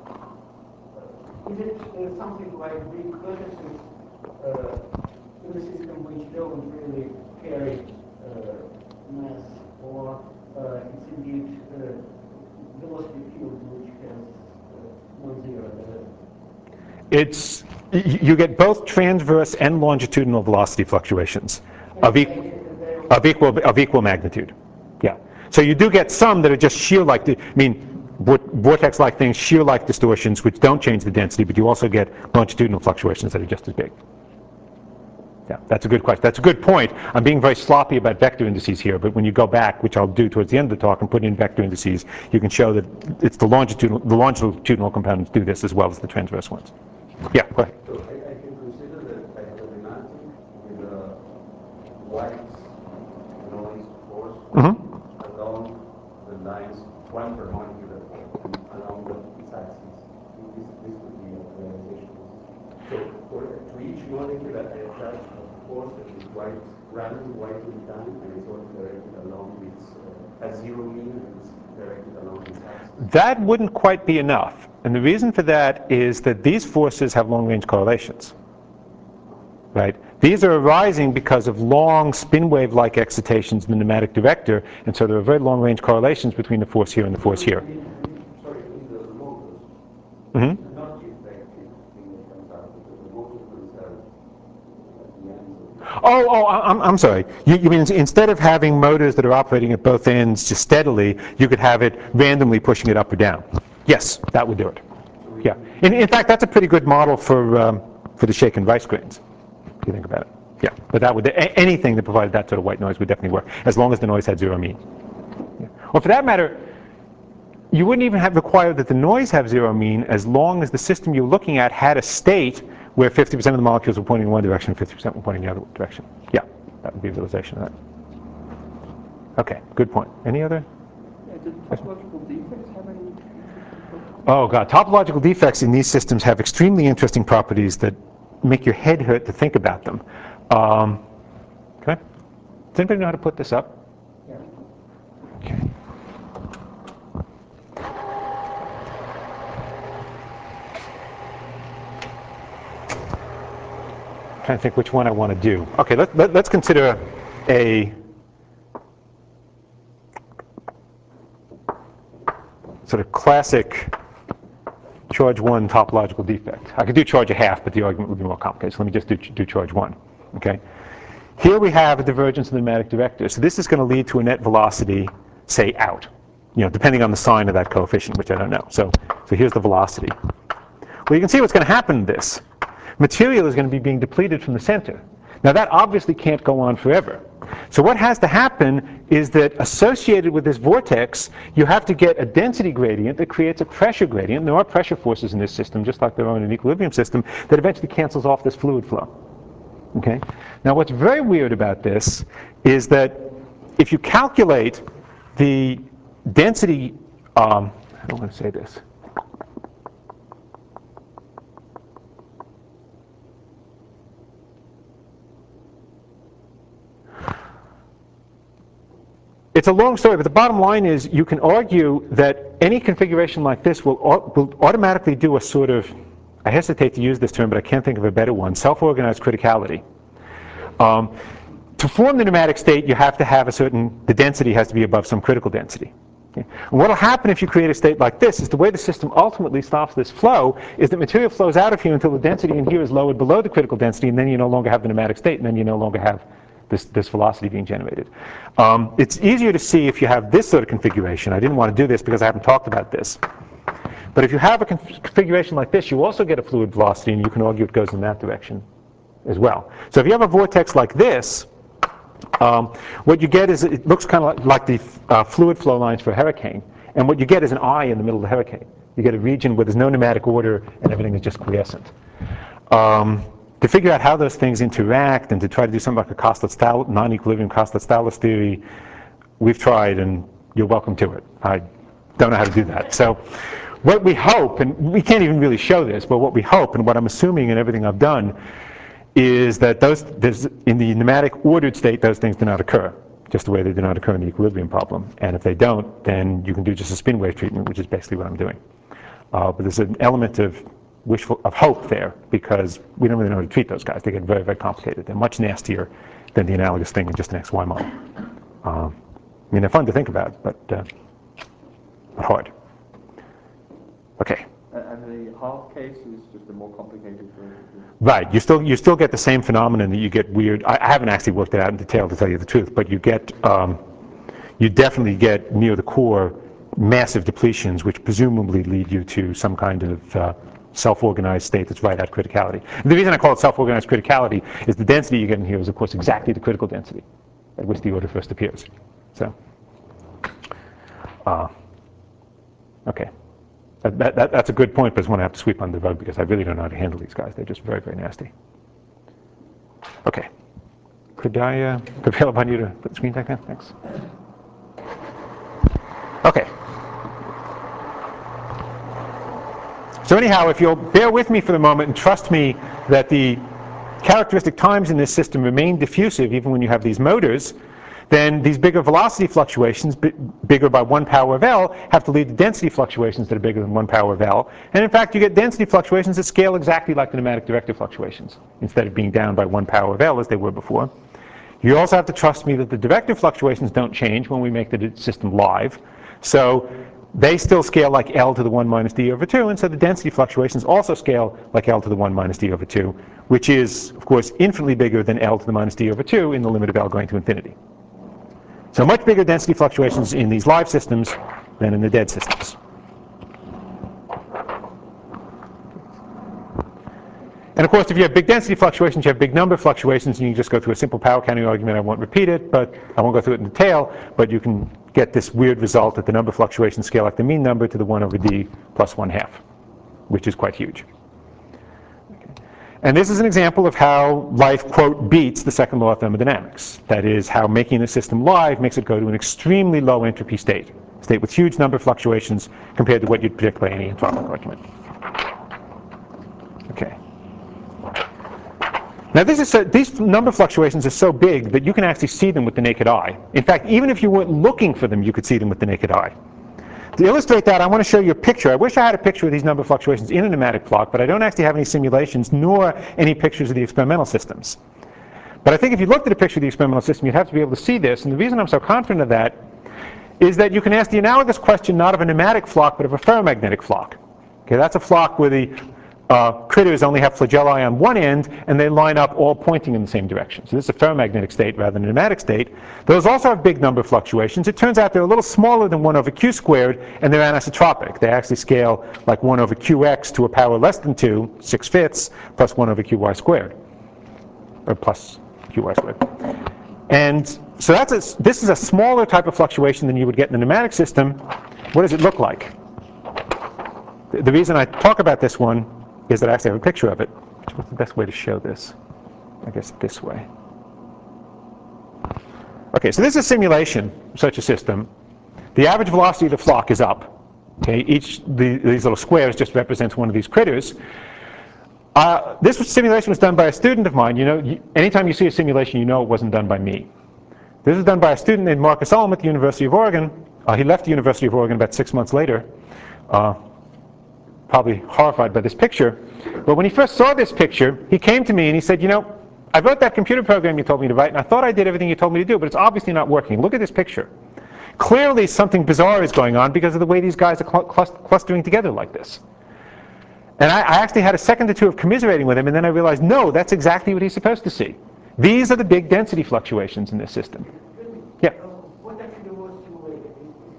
[SPEAKER 2] is it uh, something like big vertices uh, in the system which don't really carry uh, mass, or uh, it's indeed uh, velocity field which has uh, non-zero?
[SPEAKER 1] It's, you get both transverse and longitudinal velocity fluctuations of, e of, equal, of equal magnitude. Yeah. So you do get some that are just shear-like, I mean, vortex-like things, shear-like distortions, which don't change the density, but you also get longitudinal fluctuations that are just as big. Yeah, that's a good question. That's a good point. I'm being very sloppy about vector indices here, but when you go back, which I'll do towards the end of the talk, and put in vector indices, you can show that it's the longitudinal, the longitudinal components do this as well as the transverse ones. Yeah, go ahead.
[SPEAKER 6] So I, I can consider the electromagnetic with a white noise force
[SPEAKER 1] Mm-hmm.
[SPEAKER 6] along the lines, one per molecule along the its axis. This, this would be a realization. So for, to each molecule that I attach a force that is white, random white in time, and it's also directed along its uh, a zero mean, and it's directed along its axis.
[SPEAKER 1] That wouldn't quite be enough. And the reason for that is that these forces have long-range correlations. Right? These are arising because of long spin wave-like excitations in the pneumatic director, and so there are very long-range correlations between the force here and the force here.
[SPEAKER 6] Sorry, in the motors,
[SPEAKER 1] Mm-hmm.
[SPEAKER 6] not the effective thing that comes out, because the motors themselves at the ends of
[SPEAKER 1] Oh, oh, I'm, I'm sorry. You, you mean instead of having motors that are operating at both ends just steadily, you could have it randomly pushing it up or down. Yes, that would do it. Yeah. In, in fact, that's a pretty good model for, um, for the Shaken Rice grains, if you think about it. Yeah, but that would, a, anything that provided that sort of white noise would definitely work, as long as the noise had zero mean. Yeah. Or for that matter, you wouldn't even have required that the noise have zero mean as long as the system you're looking at had a state where fifty percent of the molecules were pointing in one direction and fifty percent were pointing in the other direction. Yeah, that would be a realization of that. Okay, good point. Any other?
[SPEAKER 5] Yeah, did topological defects have any?
[SPEAKER 1] Oh god, topological defects in these systems have extremely interesting properties that make your head hurt to think about them. Um, okay. Does anybody know how to put this up?
[SPEAKER 2] Yeah.
[SPEAKER 1] Okay. I'm trying to think which one I want to do. Okay, let, let, let's consider a sort of classic charge one topological defect. I could do charge a half, but the argument would be more complicated. So let me just do, do charge one. Okay. Here we have a divergence in the pneumatic director. So this is going to lead to a net velocity, say, out. You know, depending on the sign of that coefficient, which I don't know. So, so here's the velocity. Well, you can see what's going to happen in this. Material is going to be being depleted from the center. Now that obviously can't go on forever. So what has to happen is that associated with this vortex, you have to get a density gradient that creates a pressure gradient. There are pressure forces in this system, just like there are in an equilibrium system, that eventually cancels off this fluid flow. Okay? Now what's very weird about this is that if you calculate the density, um, I don't want to say this. It's a long story, but the bottom line is you can argue that any configuration like this will, will automatically do a sort of, I hesitate to use this term, but I can't think of a better one, self-organized criticality. Um, to form the pneumatic state, you have to have a certain, the density has to be above some critical density. Okay? And what will happen if you create a state like this is the way the system ultimately stops this flow is that material flows out of here until the density in here is lowered below the critical density, and then you no longer have the pneumatic state, and then you no longer have This, this velocity being generated. Um, it's easier to see if you have this sort of configuration. I didn't want to do this because I haven't talked about this. But if you have a conf configuration like this, you also get a fluid velocity, and you can argue it goes in that direction as well. So if you have a vortex like this, um, what you get is it looks kind of like, like the uh, fluid flow lines for a hurricane. And what you get is an eye in the middle of the hurricane. You get a region where there's no pneumatic order, and everything is just quiescent. Um, To figure out how those things interact and to try to do something like a Kosterlitz non-equilibrium Kosterlitz-Thalers theory, we've tried, and you're welcome to it. I don't know how to do that. So what we hope, and we can't even really show this, but what we hope, and what I'm assuming in everything I've done, is that those, in the pneumatic ordered state, those things do not occur, just the way they do not occur in the equilibrium problem. And if they don't, then you can do just a spin wave treatment, which is basically what I'm doing. Uh, but there's an element of wishful of hope there, because we don't really know how to treat those guys. They get very, very complicated. They're much nastier than the analogous thing in just an X Y model. Um, I mean, they're fun to think about, but, uh, but hard. Okay.
[SPEAKER 3] And the half case is just a more complicated version.
[SPEAKER 1] Right. You still you still get the same phenomenon that you get weird. I, I haven't actually worked it out in detail to tell you the truth, but you get um, you definitely get near the core massive depletions, which presumably lead you to some kind of uh, self-organized state that's right at criticality. And the reason I call it self-organized criticality is the density you get in here is, of course, exactly the critical density at which the order first appears. So, uh, okay. That, that, that, that's a good point, but it's one I have to sweep under the rug because I really don't know how to handle these guys. They're just very, very nasty. Okay. Could I uh, prevail upon you to put the screen back down? Thanks. Okay. So anyhow, if you'll bear with me for the moment and trust me that the characteristic times in this system remain diffusive even when you have these motors, then these bigger velocity fluctuations, b bigger by one power of L, have to lead to density fluctuations that are bigger than one power of L. And in fact, you get density fluctuations that scale exactly like the pneumatic directive fluctuations, instead of being down by one power of L as they were before. You also have to trust me that the directive fluctuations don't change when we make the system live. So they still scale like L to the one minus d over two, and so the density fluctuations also scale like L to the one minus d over two, which is, of course, infinitely bigger than L to the minus d over two in the limit of L going to infinity. So much bigger density fluctuations in these live systems than in the dead systems. And of course, if you have big density fluctuations, you have big number fluctuations, and you can just go through a simple power counting argument. I won't repeat it, but I won't go through it in detail, but you can get this weird result that the number fluctuations scale like the mean number to the one over d plus one half, which is quite huge. Okay. And this is an example of how life, quote, beats the second law of thermodynamics. That is, how making the system live makes it go to an extremely low entropy state, a state with huge number fluctuations compared to what you'd predict by any entropic argument. Okay. Now, this is so, these number fluctuations are so big that you can actually see them with the naked eye. In fact, even if you weren't looking for them, you could see them with the naked eye. To illustrate that, I want to show you a picture. I wish I had a picture of these number fluctuations in a pneumatic block, but I don't actually have any simulations nor any pictures of the experimental systems. But I think if you looked at a picture of the experimental system, you'd have to be able to see this. And the reason I'm so confident of that is that you can ask the analogous question not of a pneumatic flock, but of a ferromagnetic flock. Okay, that's a flock where the Uh, critters only have flagelli on one end, and they line up all pointing in the same direction. So this is a ferromagnetic state rather than a pneumatic state. Those also have big number fluctuations. It turns out they're a little smaller than one over q squared, and they're anisotropic. They actually scale like one over qx to a power less than two, six fifths, plus one over qy squared, or plus qy squared. And so that's a, this is a smaller type of fluctuation than you would get in the pneumatic system. What does it look like? The, the reason I talk about this one is that I actually have a picture of it. What's the best way to show this? I guess this way. Okay, so this is a simulation of such a system. The average velocity of the flock is up. Okay, each the, these little squares just represents one of these critters. Uh, this simulation was done by a student of mine. You know, you, anytime you see a simulation, you know it wasn't done by me. This was done by a student named Marcus Ullm at the University of Oregon. Uh, he left the University of Oregon about six months later, uh, probably horrified by this picture. But when he first saw this picture, he came to me and he said, you know, I wrote that computer program you told me to write, and I thought I did everything you told me to do, but it's obviously not working. Look at this picture. Clearly something bizarre is going on because of the way these guys are cl clustering together like this. And I, I actually had a second or two of commiserating with him, and then I realized, no, that's exactly what he's supposed to see. These are the big density fluctuations in this system. Yeah?
[SPEAKER 2] What actually was simulated?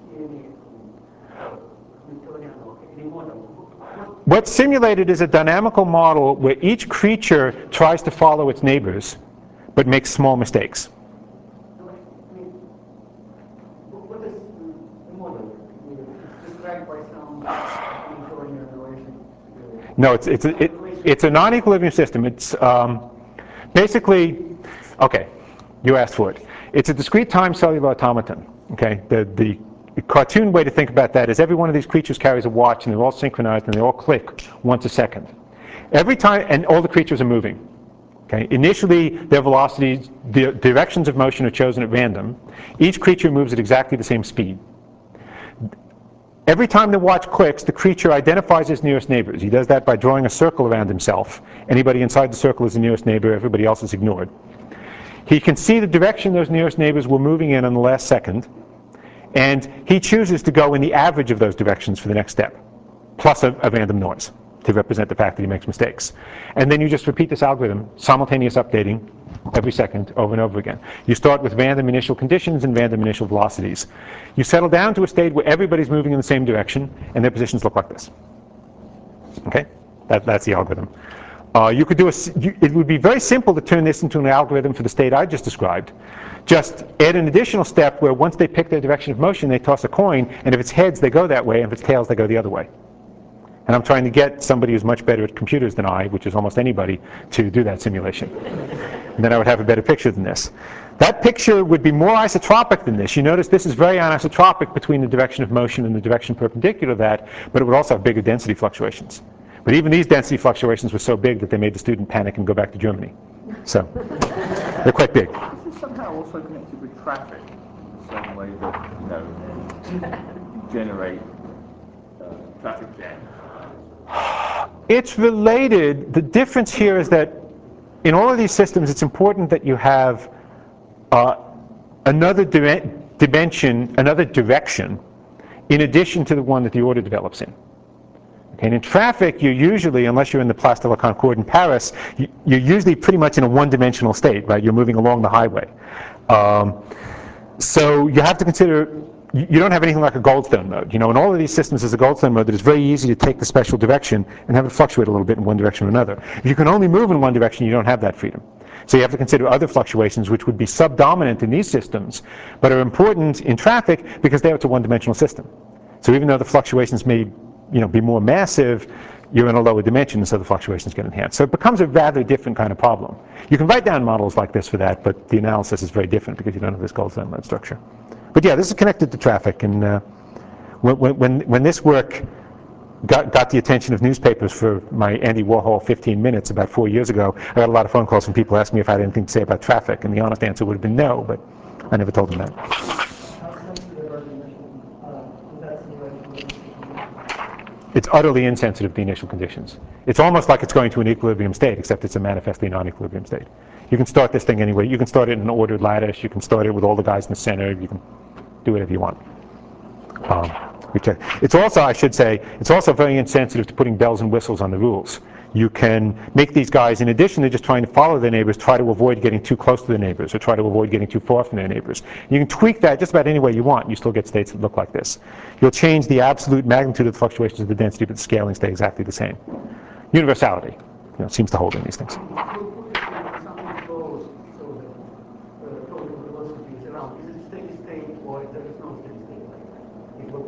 [SPEAKER 2] Is any model?
[SPEAKER 1] What's simulated is a dynamical model where each creature tries to follow its neighbors, but makes small mistakes.
[SPEAKER 2] What is the model? It's described by some Newtonian relation.
[SPEAKER 1] No, it's, it's, a, it, it's a non-equilibrium system. It's um, basically, okay, you asked for it. It's a discrete time cellular automaton. Okay, the, the cartoon way to think about that is every one of these creatures carries a watch, and they're all synchronized, and they all click once a second. Every time, and all the creatures are moving. Okay, initially, their velocities, the directions of motion are chosen at random. Each creature moves at exactly the same speed. Every time the watch clicks, the creature identifies his nearest neighbors. He does that by drawing a circle around himself. Anybody inside the circle is the nearest neighbor. Everybody else is ignored. He can see the direction those nearest neighbors were moving in on the last second, and he chooses to go in the average of those directions for the next step, plus a, a random noise to represent the fact that he makes mistakes. And then you just repeat this algorithm, simultaneous updating every second, over and over again. You start with random initial conditions and random initial velocities. You settle down to a state where everybody's moving in the same direction, and their positions look like this. Okay? That, that's the algorithm. Uh, you could do a, you, it would be very simple to turn this into an algorithm for the state I just described. Just add an additional step where once they pick their direction of motion, they toss a coin, and if it's heads, they go that way, and if it's tails, they go the other way. And I'm trying to get somebody who's much better at computers than I, which is almost anybody, to do that simulation. And then I would have a better picture than this. That picture would be more isotropic than this. You notice this is very anisotropic between the direction of motion and the direction perpendicular to that, but it would also have bigger density fluctuations. But even these density fluctuations were so big that they made the student panic and go back to Germany. So they're quite big.
[SPEAKER 3] This is somehow also connected with traffic, in the same way that, you know, you generate uh, traffic jams.
[SPEAKER 1] It's related. The difference here is that in all of these systems, it's important that you have uh, another di dimension, another direction, in addition to the one that the order develops in. Okay, and in traffic, you're usually, unless you're in the Place de la Concorde in Paris, you, you're usually pretty much in a one-dimensional state, right? You're moving along the highway. Um, so you have to consider, you don't have anything like a Goldstone mode. You know, in all of these systems, there's a Goldstone mode that is very easy to take the special direction and have it fluctuate a little bit in one direction or another. If you can only move in one direction, you don't have that freedom. So you have to consider other fluctuations which would be subdominant in these systems, but are important in traffic because there it's a one-dimensional system. So even though the fluctuations may, you know, be more massive, you're in a lower dimension, so the fluctuations get enhanced. So it becomes a rather different kind of problem. You can write down models like this for that, but the analysis is very different because you don't have this Goldstone mode structure. But yeah, this is connected to traffic, and uh, when, when, when this work got, got the attention of newspapers for my Andy Warhol fifteen minutes about four years ago, I got a lot of phone calls from people asking me if I had anything to say about traffic, and the honest answer would have been no, but I never told them that. It's utterly insensitive to the initial conditions. It's almost like it's going to an equilibrium state, except it's a manifestly non-equilibrium state. You can start this thing anyway. You can start it in an ordered lattice. You can start it with all the guys in the center. You can do whatever you want. Um, it's also, I should say, it's also very insensitive to putting bells and whistles on the rules. You can make these guys, in addition to just trying to follow their neighbors, try to avoid getting too close to their neighbors or try to avoid getting too far from their neighbors. You can tweak that just about any way you want. You still get states that look like this. You'll change the absolute magnitude of the fluctuations of the density, but the scaling stay exactly the same. Universality, you know, seems to hold in these things.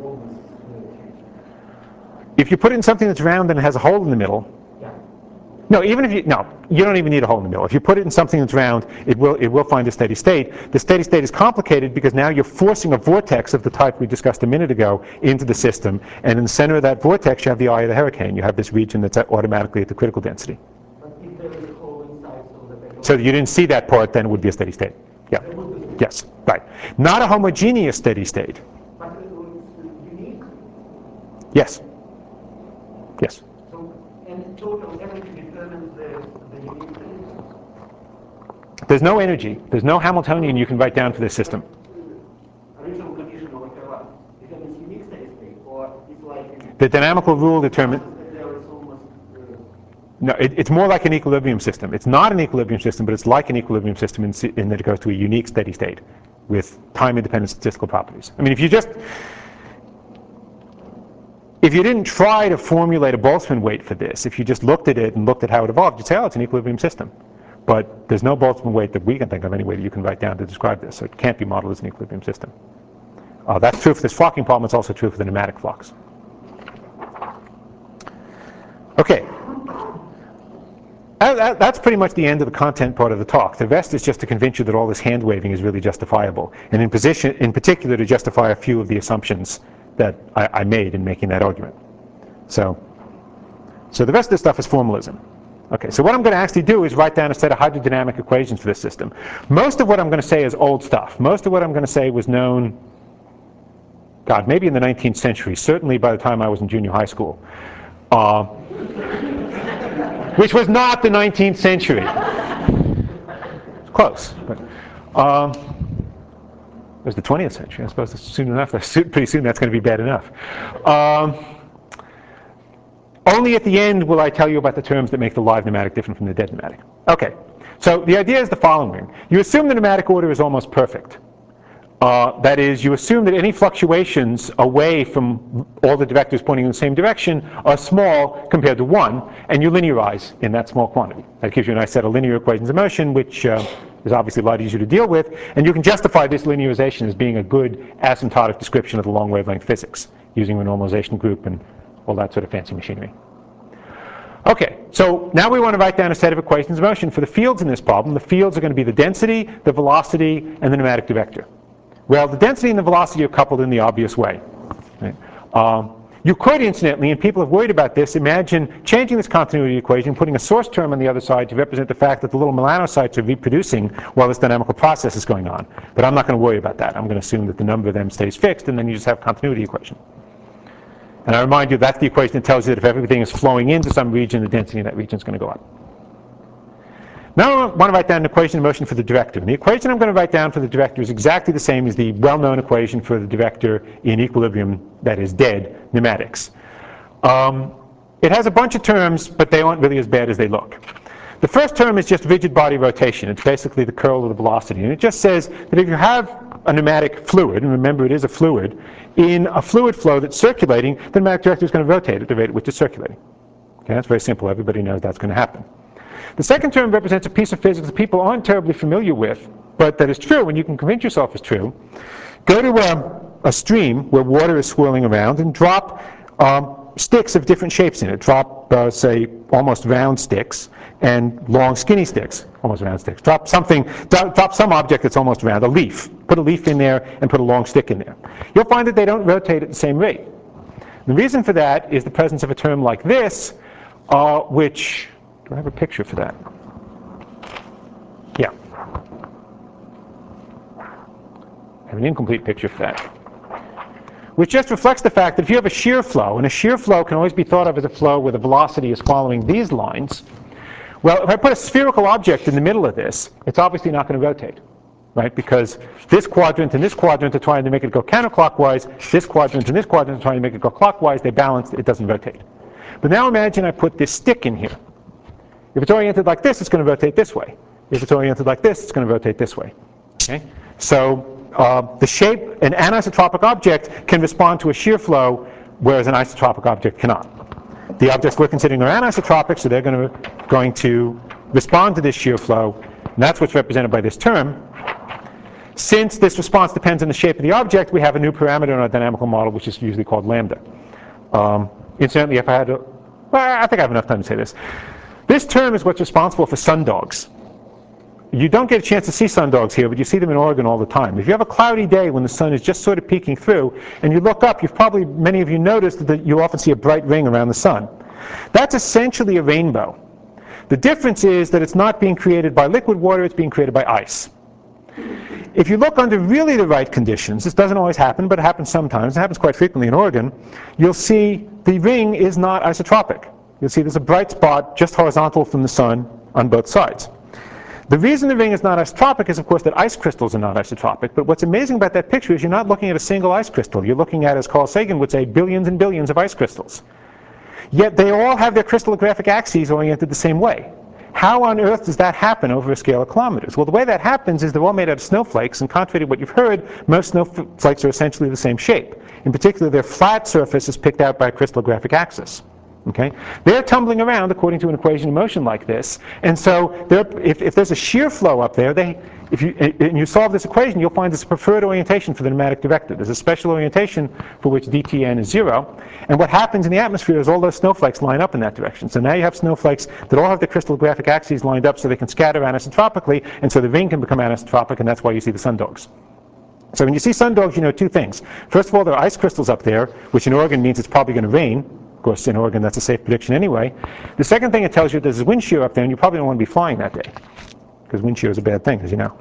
[SPEAKER 1] If you put it in something that's round and has a hole in the middle,
[SPEAKER 2] Yeah.
[SPEAKER 1] No, even if you, no, you don't even need a hole in the middle. If you put it in something that's round, it will, it will find a steady state. The steady state is complicated because now you're forcing a vortex of the type we discussed a minute ago into the system. And in the center of that vortex, you have the eye of the hurricane. You have this region that's automatically at the critical density.
[SPEAKER 2] But if there is a hole inside, so that I don't...
[SPEAKER 1] So you didn't see that part, then it would be a steady state. Yeah. Yes, right. Not a homogeneous steady state.
[SPEAKER 2] But it's unique.
[SPEAKER 1] Yes. Yes.
[SPEAKER 2] So, and total energy determines the, the unique thing.
[SPEAKER 1] There's no energy. There's no Hamiltonian you can write down for this system.
[SPEAKER 2] Original condition or whatever determines unique steady state, or it's like...
[SPEAKER 1] The dynamical rule determines...
[SPEAKER 2] There is almost... Uh,
[SPEAKER 1] No, it, it's more like an equilibrium system. It's not an equilibrium system, but it's like an equilibrium system in, in that it goes to a unique steady state with time-independent statistical properties. I mean, if you just... If you didn't try to formulate a Boltzmann weight for this, if you just looked at it and looked at how it evolved, you'd say, oh, it's an equilibrium system. But there's no Boltzmann weight that we can think of anyway that you can write down to describe this, so it can't be modeled as an equilibrium system. Uh, that's true for this flocking problem. It's also true for the pneumatic flocks. Okay. Uh, that's pretty much the end of the content part of the talk. The rest is just to convince you that all this hand-waving is really justifiable, and in, position, in particular to justify a few of the assumptions that I, I made in making that argument. So, so the rest of this stuff is formalism. Okay, so what I'm going to actually do is write down a set of hydrodynamic equations for this system. Most of what I'm going to say is old stuff. Most of what I'm going to say was known, God, maybe in the nineteenth century, certainly by the time I was in junior high school. Uh, which was not the nineteenth century. It's close, but um, it was the twentieth century. I suppose that's soon enough. Pretty soon that's going to be bad enough. Um, only at the end will I tell you about the terms that make the live pneumatic different from the dead pneumatic. Okay, so the idea is the following. You assume the pneumatic order is almost perfect. Uh, that is, you assume that any fluctuations away from all the vectors pointing in the same direction are small compared to one, and you linearize in that small quantity. That gives you a nice set of linear equations of motion, which uh, is obviously a lot easier to deal with, and you can justify this linearization as being a good asymptotic description of the long wavelength physics, using a normalization group and all that sort of fancy machinery. Okay, so now we want to write down a set of equations of motion for the fields in this problem. The fields are going to be the density, the velocity, and the pneumatic vector. Well, the density and the velocity are coupled in the obvious way. Right? Um, you could, incidentally, and people have worried about this, imagine changing this continuity equation, putting a source term on the other side to represent the fact that the little melanocytes are reproducing while this dynamical process is going on. But I'm not going to worry about that. I'm going to assume that the number of them stays fixed, and then you just have a continuity equation. And I remind you, that's the equation that tells you that if everything is flowing into some region, the density in that region is going to go up. Now I want to write down an equation of motion for the director. And the equation I'm going to write down for the director is exactly the same as the well-known equation for the director in equilibrium, that is dead, pneumatics. Um, it has a bunch of terms, but they aren't really as bad as they look. The first term is just rigid body rotation. It's basically the curl of the velocity. And it just says that if you have a pneumatic fluid, and remember it is a fluid, in a fluid flow that's circulating, the pneumatic director is going to rotate at the rate at which it's circulating. Okay, that's very simple. Everybody knows that's going to happen. The second term represents a piece of physics that people aren't terribly familiar with, but that is true, and you can convince yourself is true. Go to a, a stream where water is swirling around and drop um, sticks of different shapes in it. Drop, uh, say, almost round sticks and long, skinny sticks, almost round sticks. Drop something, drop, drop some object that's almost round, a leaf. Put a leaf in there and put a long stick in there. You'll find that they don't rotate at the same rate. The reason for that is the presence of a term like this, uh, which... Do I have a picture for that? Yeah. I have an incomplete picture for that. Which just reflects the fact that if you have a shear flow, and a shear flow can always be thought of as a flow where the velocity is following these lines, well, if I put a spherical object in the middle of this, it's obviously not going to rotate, right? Because this quadrant and this quadrant are trying to make it go counterclockwise, this quadrant and this quadrant are trying to make it go clockwise, they balance, it doesn't rotate. But now imagine I put this stick in here. If it's oriented like this, it's going to rotate this way. If it's oriented like this, it's going to rotate this way. Okay? So uh, the shape, an anisotropic object can respond to a shear flow, whereas an isotropic object cannot. The objects we're considering are anisotropic, so they're going to, going to respond to this shear flow, and that's what's represented by this term. Since this response depends on the shape of the object, we have a new parameter in our dynamical model, which is usually called lambda. Um, incidentally, if I had to, well, I think I have enough time to say this. This term is what's responsible for sundogs. You don't get a chance to see sundogs here, but you see them in Oregon all the time. If you have a cloudy day when the sun is just sort of peeking through, and you look up, you've probably, many of you noticed that you often see a bright ring around the sun. That's essentially a rainbow. The difference is that it's not being created by liquid water, it's being created by ice. If you look under really the right conditions, this doesn't always happen, but it happens sometimes, it happens quite frequently in Oregon, you'll see the ring is not isotropic. You'll see there's a bright spot just horizontal from the sun on both sides. The reason the ring is not isotropic is, of course, that ice crystals are not isotropic. But what's amazing about that picture is you're not looking at a single ice crystal. You're looking at, as Carl Sagan would say, billions and billions of ice crystals. Yet they all have their crystallographic axes oriented the same way. How on earth does that happen over a scale of kilometers? Well, the way that happens is they're all made out of snowflakes, and contrary to what you've heard, most snowflakes are essentially the same shape. In particular, their flat surface is picked out by a crystallographic axis. Okay? They're tumbling around according to an equation of motion like this, and so if, if there's a shear flow up there, they, if you, and you solve this equation, you'll find there's a preferred orientation for the pneumatic director. There's a special orientation for which d T n is zero, and what happens in the atmosphere is all those snowflakes line up in that direction. So now you have snowflakes that all have their crystallographic axes lined up so they can scatter anisotropically, and so the ring can become anisotropic, and that's why you see the sundogs. So when you see sundogs, you know two things. First of all, there are ice crystals up there, which in Oregon means it's probably going to rain. Of course, in Oregon, that's a safe prediction anyway. The second thing it tells you, there's wind shear up there, and you probably don't want to be flying that day, because wind shear is a bad thing, as you know.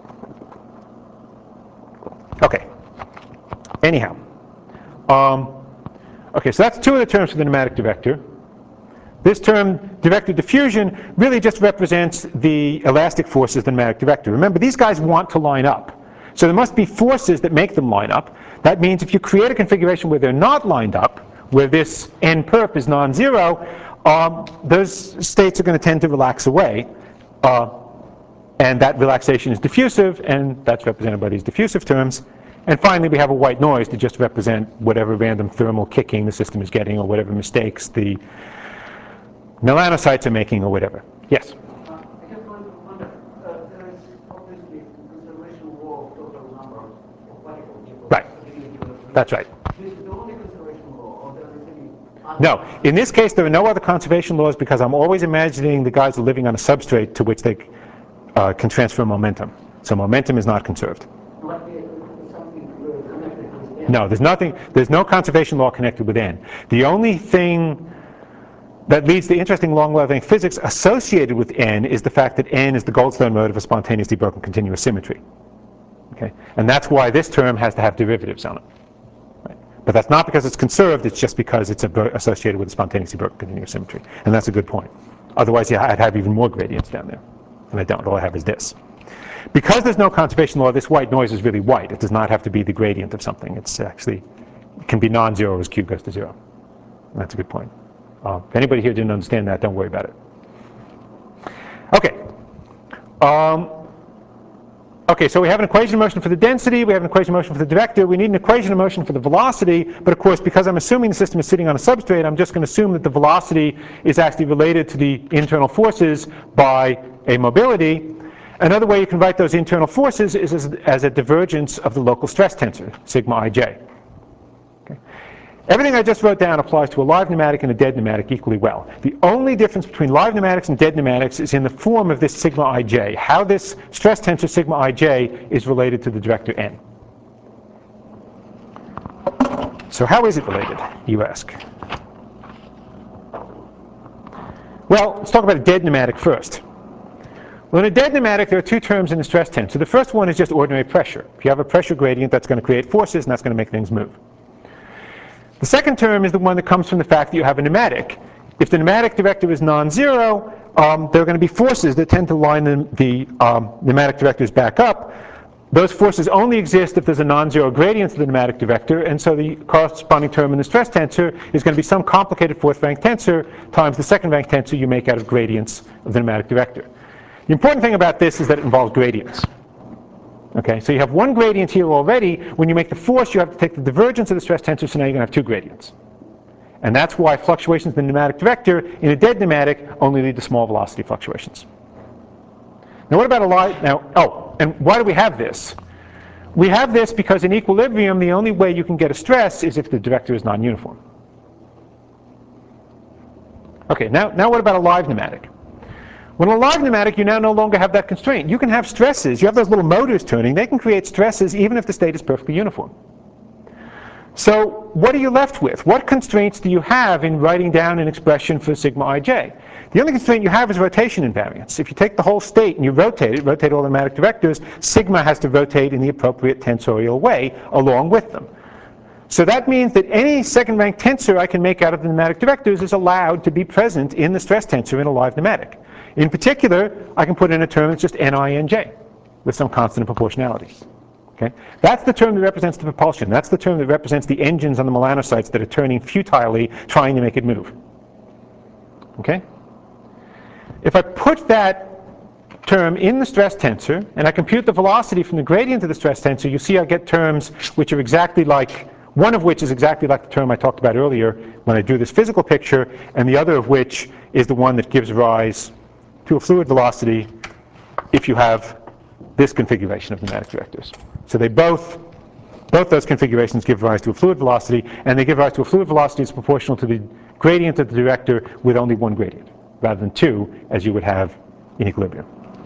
[SPEAKER 1] Okay. Anyhow. Um, okay, so that's two of the terms for the pneumatic director. This term, directed diffusion, really just represents the elastic forces of the pneumatic director. Remember, these guys want to line up. So there must be forces that make them line up. That means if you create a configuration where they're not lined up, where this n perp is non-zero, um, those states are going to tend to relax away. Uh, and that relaxation is diffusive, and that's represented by these diffusive terms. And finally, we have a white noise to just represent whatever random thermal kicking the system is getting, or whatever mistakes the melanocytes are making, or whatever. Yes?
[SPEAKER 2] Uh, I just want to wonder, uh, there is obviously conservation law of total number of particles.
[SPEAKER 1] Right. That's right.
[SPEAKER 2] This is the only conservation law, or there is any other?
[SPEAKER 1] No. In this case, there are no other conservation laws, because I'm always imagining the guys are living on a substrate to which they uh, can transfer momentum. So momentum is not conserved.
[SPEAKER 2] But uh, something uh, connected with n.
[SPEAKER 1] No, there's nothing, there's no conservation law connected with n. The only thing that leads to interesting long-lasting physics associated with n is the fact that n is the Goldstone mode of a spontaneously broken continuous symmetry. Okay? And that's why this term has to have derivatives on it. Right? But that's not because it's conserved, it's just because it's associated with a spontaneously broken continuous symmetry. And that's a good point. Otherwise, yeah, I'd have even more gradients down there. And I don't. All I have is this. Because there's no conservation law, this white noise is really white. It does not have to be the gradient of something. It's actually, it can be non-zero as q goes to zero. And that's a good point. Uh, if anybody here didn't understand that, don't worry about it. Okay. Um, okay, so we have an equation of motion for the density. We have an equation of motion for the director. We need an equation of motion for the velocity. But of course, because I'm assuming the system is sitting on a substrate, I'm just going to assume that the velocity is actually related to the internal forces by a mobility. Another way you can write those internal forces is as, as a divergence of the local stress tensor, sigma ij. Okay. Everything I just wrote down applies to a live pneumatic and a dead pneumatic equally well. The only difference between live pneumatics and dead pneumatics is in the form of this sigma ij, how this stress tensor sigma ij is related to the director n. So how is it related, you ask? Well, let's talk about a dead pneumatic first. Well, in a dead pneumatic, there are two terms in the stress tensor. The first one is just ordinary pressure. If you have a pressure gradient, that's going to create forces, and that's going to make things move. The second term is the one that comes from the fact that you have a pneumatic. If the pneumatic director is non-zero, um, there are going to be forces that tend to line the, the um, pneumatic directors back up. Those forces only exist if there's a non-zero gradient to the pneumatic director, and so the corresponding term in the stress tensor is going to be some complicated fourth-rank tensor times the second-rank tensor you make out of gradients of the pneumatic director. The important thing about this is that it involves gradients. Okay, so you have one gradient here already. When you make the force, you have to take the divergence of the stress tensor, so now you're going to have two gradients. And that's why fluctuations in the pneumatic director in a dead pneumatic only lead to small velocity fluctuations. Now what about a live, now, oh, and why do we have this? We have this because in equilibrium, the only way you can get a stress is if the director is non-uniform. Okay, now, now what about a live pneumatic? When a live pneumatic, you now no longer have that constraint. You can have stresses. You have those little motors turning. They can create stresses even if the state is perfectly uniform. So what are you left with? What constraints do you have in writing down an expression for sigma ij? The only constraint you have is rotation invariance. If you take the whole state and you rotate it, rotate all the pneumatic directors, sigma has to rotate in the appropriate tensorial way along with them. So that means that any second-rank tensor I can make out of the pneumatic directors is allowed to be present in the stress tensor in a live pneumatic. In particular, I can put in a term that's just N I N J with some constant of proportionality. Okay? That's the term that represents the propulsion. That's the term that represents the engines on the melanocytes that are turning futilely, trying to make it move. Okay? If I put that term in the stress tensor, and I compute the velocity from the gradient of the stress tensor, you see I get terms which are exactly like, one of which is exactly like the term I talked about earlier when I drew this physical picture, and the other of which is the one that gives rise to a fluid velocity if you have this configuration of pneumatic directors. So they both, both those configurations give rise to a fluid velocity, and they give rise to a fluid velocity that's proportional to the gradient of the director with only one gradient, rather than two, as you would have in equilibrium.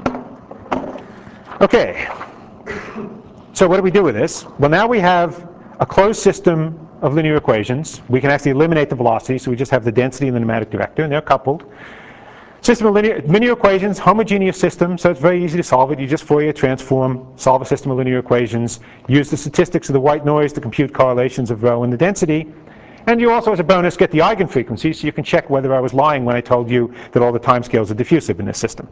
[SPEAKER 1] Okay, so what do we do with this? Well, now we have a closed system of linear equations. We can actually eliminate the velocity, so we just have the density and the pneumatic director, and they're coupled. System of linear, linear equations, homogeneous system, so it's very easy to solve it. You just Fourier transform, solve a system of linear equations, use the statistics of the white noise to compute correlations of rho and the density. And you also, as a bonus, get the eigenfrequency, so you can check whether I was lying when I told you that all the timescales are diffusive in this system.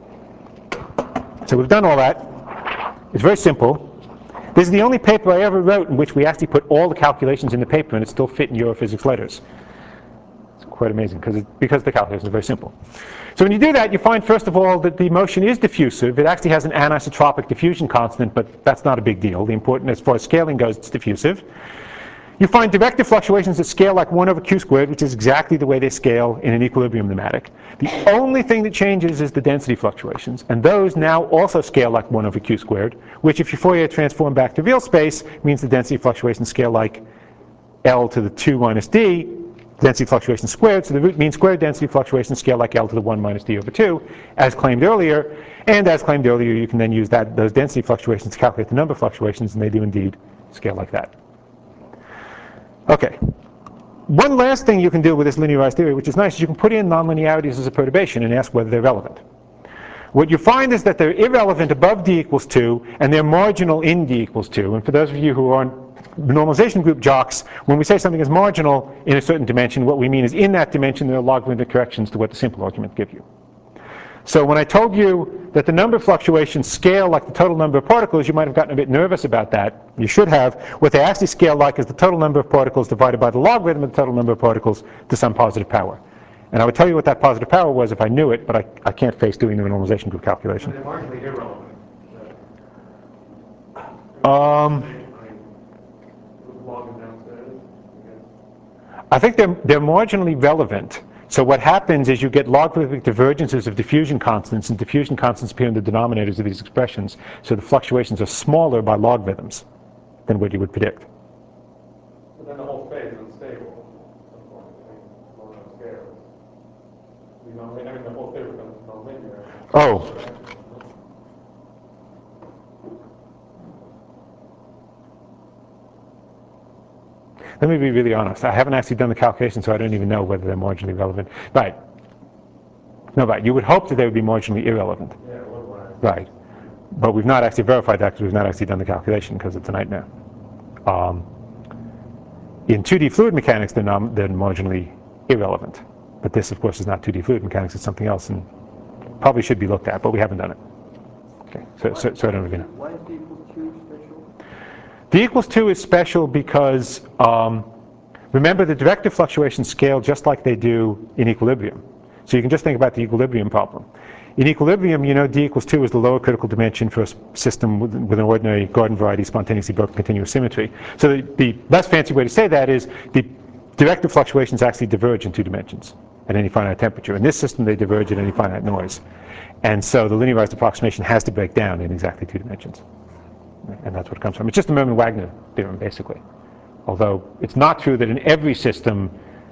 [SPEAKER 1] So we've done all that. It's very simple. This is the only paper I ever wrote in which we actually put all the calculations in the paper and it still fit in Europhysics letters. It's quite amazing because, it, because the calculations are very simple. So when you do that, you find, first of all, that the motion is diffusive. It actually has an anisotropic diffusion constant, but that's not a big deal. The important, as far as scaling goes, it's diffusive. You find directive fluctuations that scale like one over q squared, which is exactly the way they scale in an equilibrium pneumatic. The only thing that changes is the density fluctuations, and those now also scale like one over q squared, which if you Fourier transform back to real space, means the density fluctuations scale like L to the two minus d, density fluctuation squared, so the root mean squared density fluctuations scale like L to the one minus d over two, as claimed earlier. And as claimed earlier, you can then use that, those density fluctuations to calculate the number of fluctuations, and they do indeed scale like that. Okay. One last thing you can do with this linearized theory, which is nice, is you can put in nonlinearities as a perturbation and ask whether they're relevant. What you find is that they're irrelevant above d equals two, and they're marginal in d equals two. And for those of you who aren't normalization group jocks, when we say something is marginal in a certain dimension, what we mean is in that dimension there are logarithmic corrections to what the simple argument gives you. So when I told you that the number of fluctuations scale like the total number of particles, you might have gotten a bit nervous about that. You should have. What they actually scale like is the total number of particles divided by the logarithm of the total number of particles to some positive power. And I would tell you what that positive power was if I knew it, but I, I can't face doing the normalization group calculation.
[SPEAKER 5] They're marginally irrelevant.
[SPEAKER 1] Um, I think they're, they're marginally relevant. So what happens is you get logarithmic divergences of diffusion constants, and diffusion constants appear in the denominators of these expressions. So the fluctuations are smaller by logarithms than what you would predict.
[SPEAKER 5] But then the whole phase is unstable. You know, I mean, the whole thing becomes nonlinear.
[SPEAKER 1] Oh. Let me be really honest. I haven't actually done the calculation, so I don't even know whether they're marginally relevant. Right. No, right. You would hope that they would be marginally irrelevant.
[SPEAKER 5] Yeah, what
[SPEAKER 1] right. But we've not actually verified that because we've not actually done the calculation because it's a nightmare. Um, in two D fluid mechanics, they're, non, they're marginally irrelevant. But this, of course, is not two D fluid mechanics. It's something else and probably should be looked at, but we haven't done it. Okay. So, so, so I don't really know.
[SPEAKER 3] Why is d equals two special?
[SPEAKER 1] D equals two is special because, um, remember, the directive fluctuations scale just like they do in equilibrium. So you can just think about the equilibrium problem. In equilibrium, you know d equals two is the lower critical dimension for a system with, with an ordinary garden variety spontaneously broken continuous symmetry. So the, the less fancy way to say that is the directive fluctuations actually diverge in two dimensions at any finite temperature. In this system, they diverge at any finite noise. And so the linearized approximation has to break down in exactly two dimensions. And that's what it comes from. It's just the Mermin-Wagner theorem, basically. Although it's not true that in every system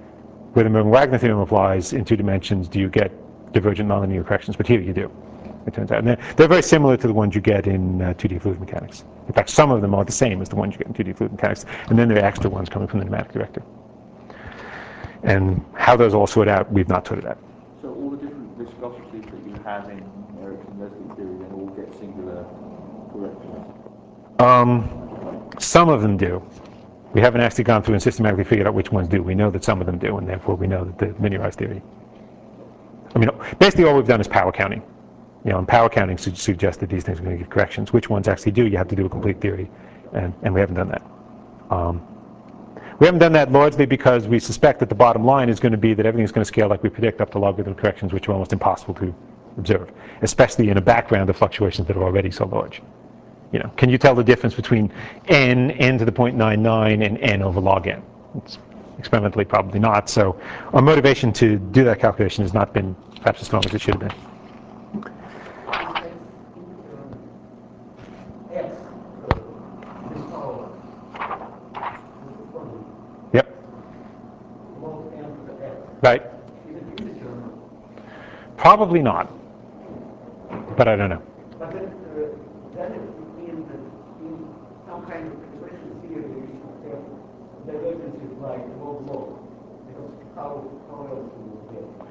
[SPEAKER 1] where the Mermin-Wagner theorem applies in two dimensions, do you get divergent nonlinear corrections, but here you do, it turns out. And they're, they're very similar to the ones you get in uh, two D fluid mechanics. In fact, some of them are the same as the ones you get in two D fluid mechanics, and then there are extra ones coming from the pneumatic director. And how those all sort out, we've not sorted out.
[SPEAKER 3] So all the different viscosities that you have in Ericsson-Leslie theory then all get singular corrections?
[SPEAKER 1] Um, some of them do. We haven't actually gone through and systematically figured out which ones do. We know that some of them do, and therefore we know that the linearized theory. I mean, basically all we've done is power counting. You know, and power counting su suggests that these things are going to give corrections. Which ones actually do, you have to do a complete theory, and, and we haven't done that. Um, we haven't done that largely because we suspect that the bottom line is going to be that everything's going to scale like we predict up to logarithm corrections, which are almost impossible to observe, especially in a background of fluctuations that are already so large. You know, can you tell the difference between n, n to the zero point nine nine, and n over log n? It's experimentally probably not. So our motivation to do that calculation has not been perhaps as strong as it should have been. Yep. Right. Probably not. But I don't know.
[SPEAKER 2] But then, uh, then it means that in some kind of calculation theory, you have divergences like log log. Because how, how else do you get?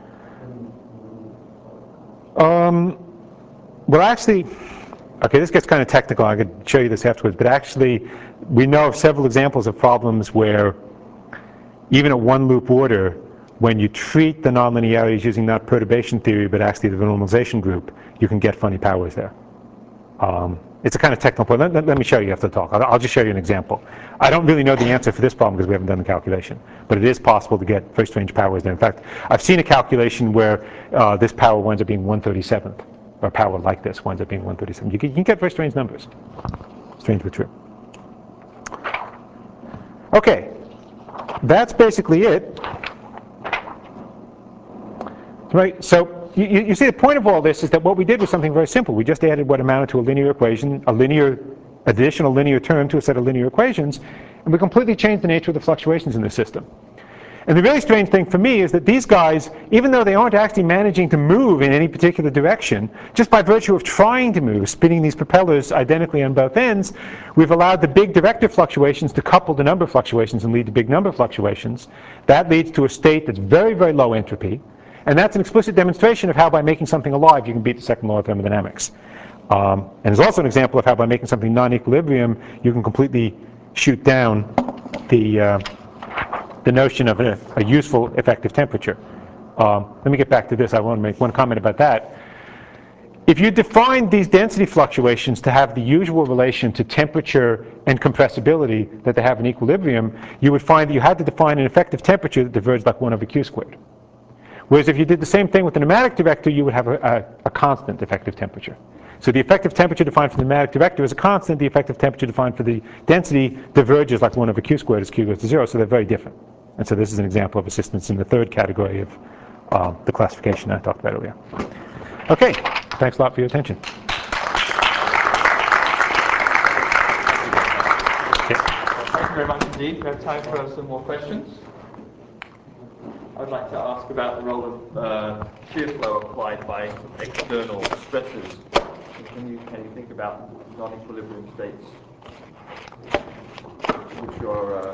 [SPEAKER 1] Um, well, actually, okay, this gets kind of technical. I could show you this afterwards. But actually, we know of several examples of problems where, even at one loop order, when you treat the nonlinearities using not perturbation theory, but actually the normalization group, you can get funny powers there. Um, it's a kind of technical point. Let, let, let me show you after the talk. I'll, I'll just show you an example. I don't really know the answer for this problem because we haven't done the calculation. But it is possible to get very strange powers there. In fact, I've seen a calculation where uh, this power winds up being one thirty-seventh, or a power like this winds up being one thirty-seventh. You can, you can get very strange numbers. Strange but true. Okay, that's basically it. Right, so you, you see the point of all this is that what we did was something very simple. We just added what amounted to a linear equation, a linear, additional linear term to a set of linear equations, and we completely changed the nature of the fluctuations in the system. And the really strange thing for me is that these guys, even though they aren't actually managing to move in any particular direction, just by virtue of trying to move, spinning these propellers identically on both ends, we've allowed the big director fluctuations to couple the number fluctuations and lead to big number fluctuations. That leads to a state that's very, very low entropy. And that's an explicit demonstration of how by making something alive you can beat the second law of thermodynamics. Um, and it's also an example of how by making something non-equilibrium you can completely shoot down the, uh, the notion of a, a useful effective temperature. Um, let me get back to this. I want to make one comment about that. If you define these density fluctuations to have the usual relation to temperature and compressibility that they have in equilibrium, you would find that you had to define an effective temperature that diverged like one over q squared. Whereas if you did the same thing with the pneumatic director, you would have a, a, a constant effective temperature. So the effective temperature defined for the pneumatic director is a constant. The effective temperature defined for the density diverges like one over q squared as q goes to zero. So they're very different. And so this is an example of assistance in the third category of uh, the classification I talked about earlier. OK, thanks a lot for your attention.
[SPEAKER 3] Thank you very much indeed. We have time for some more questions. I'd like to ask about the role of uh, shear flow applied by external stresses. Can you, can you think about non-equilibrium states which are uh,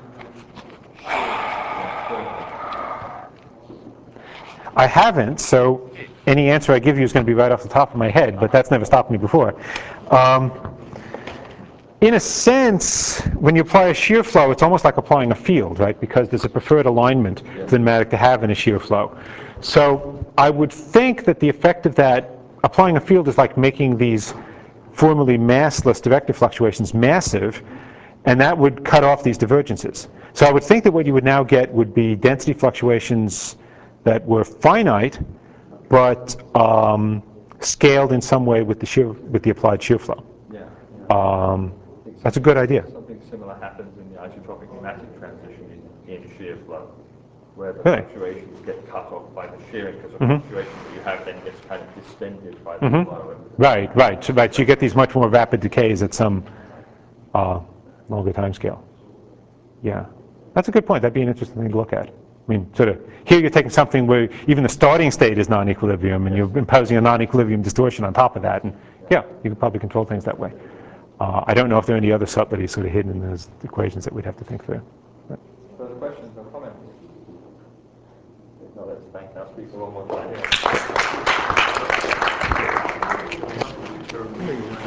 [SPEAKER 1] I haven't, so any answer I give you is going to be right off the top of my head, but that's never stopped me before. Um, in a sense, when you apply a shear flow, it's almost like applying a field, right? Because there's a preferred alignment for the pneumatic to have in a shear flow. So I would think that the effect of that, applying a field is like making these formerly massless director fluctuations massive, and that would cut off these divergences. So I would think that what you would now get would be density fluctuations that were finite, but um, scaled in some way with the shear, with the applied shear flow.
[SPEAKER 3] yeah, yeah.
[SPEAKER 1] Um, that's a good idea.
[SPEAKER 3] Something similar happens in the isotropic pneumatic transition in, in shear flow, where the
[SPEAKER 1] Really?
[SPEAKER 3] fluctuations get cut off by the shearing, because the
[SPEAKER 1] Mm-hmm.
[SPEAKER 3] fluctuation that you have then gets kind of distended by the
[SPEAKER 1] Mm-hmm.
[SPEAKER 3] flow. And
[SPEAKER 1] Right, right. So, right. So you get these much more rapid decays at some uh, longer time scale. Yeah, that's a good point. That'd be an interesting thing to look at. I mean, sort of, here you're taking something where even the starting state is non-equilibrium, and you're imposing a non-equilibrium distortion on top of that, and yeah, you could probably control things that way. Uh, I don't know if there are any other subtleties sort of hidden in those equations that we'd have to think through. But.
[SPEAKER 3] Further questions or comments? If not, let's thank our speaker one more time.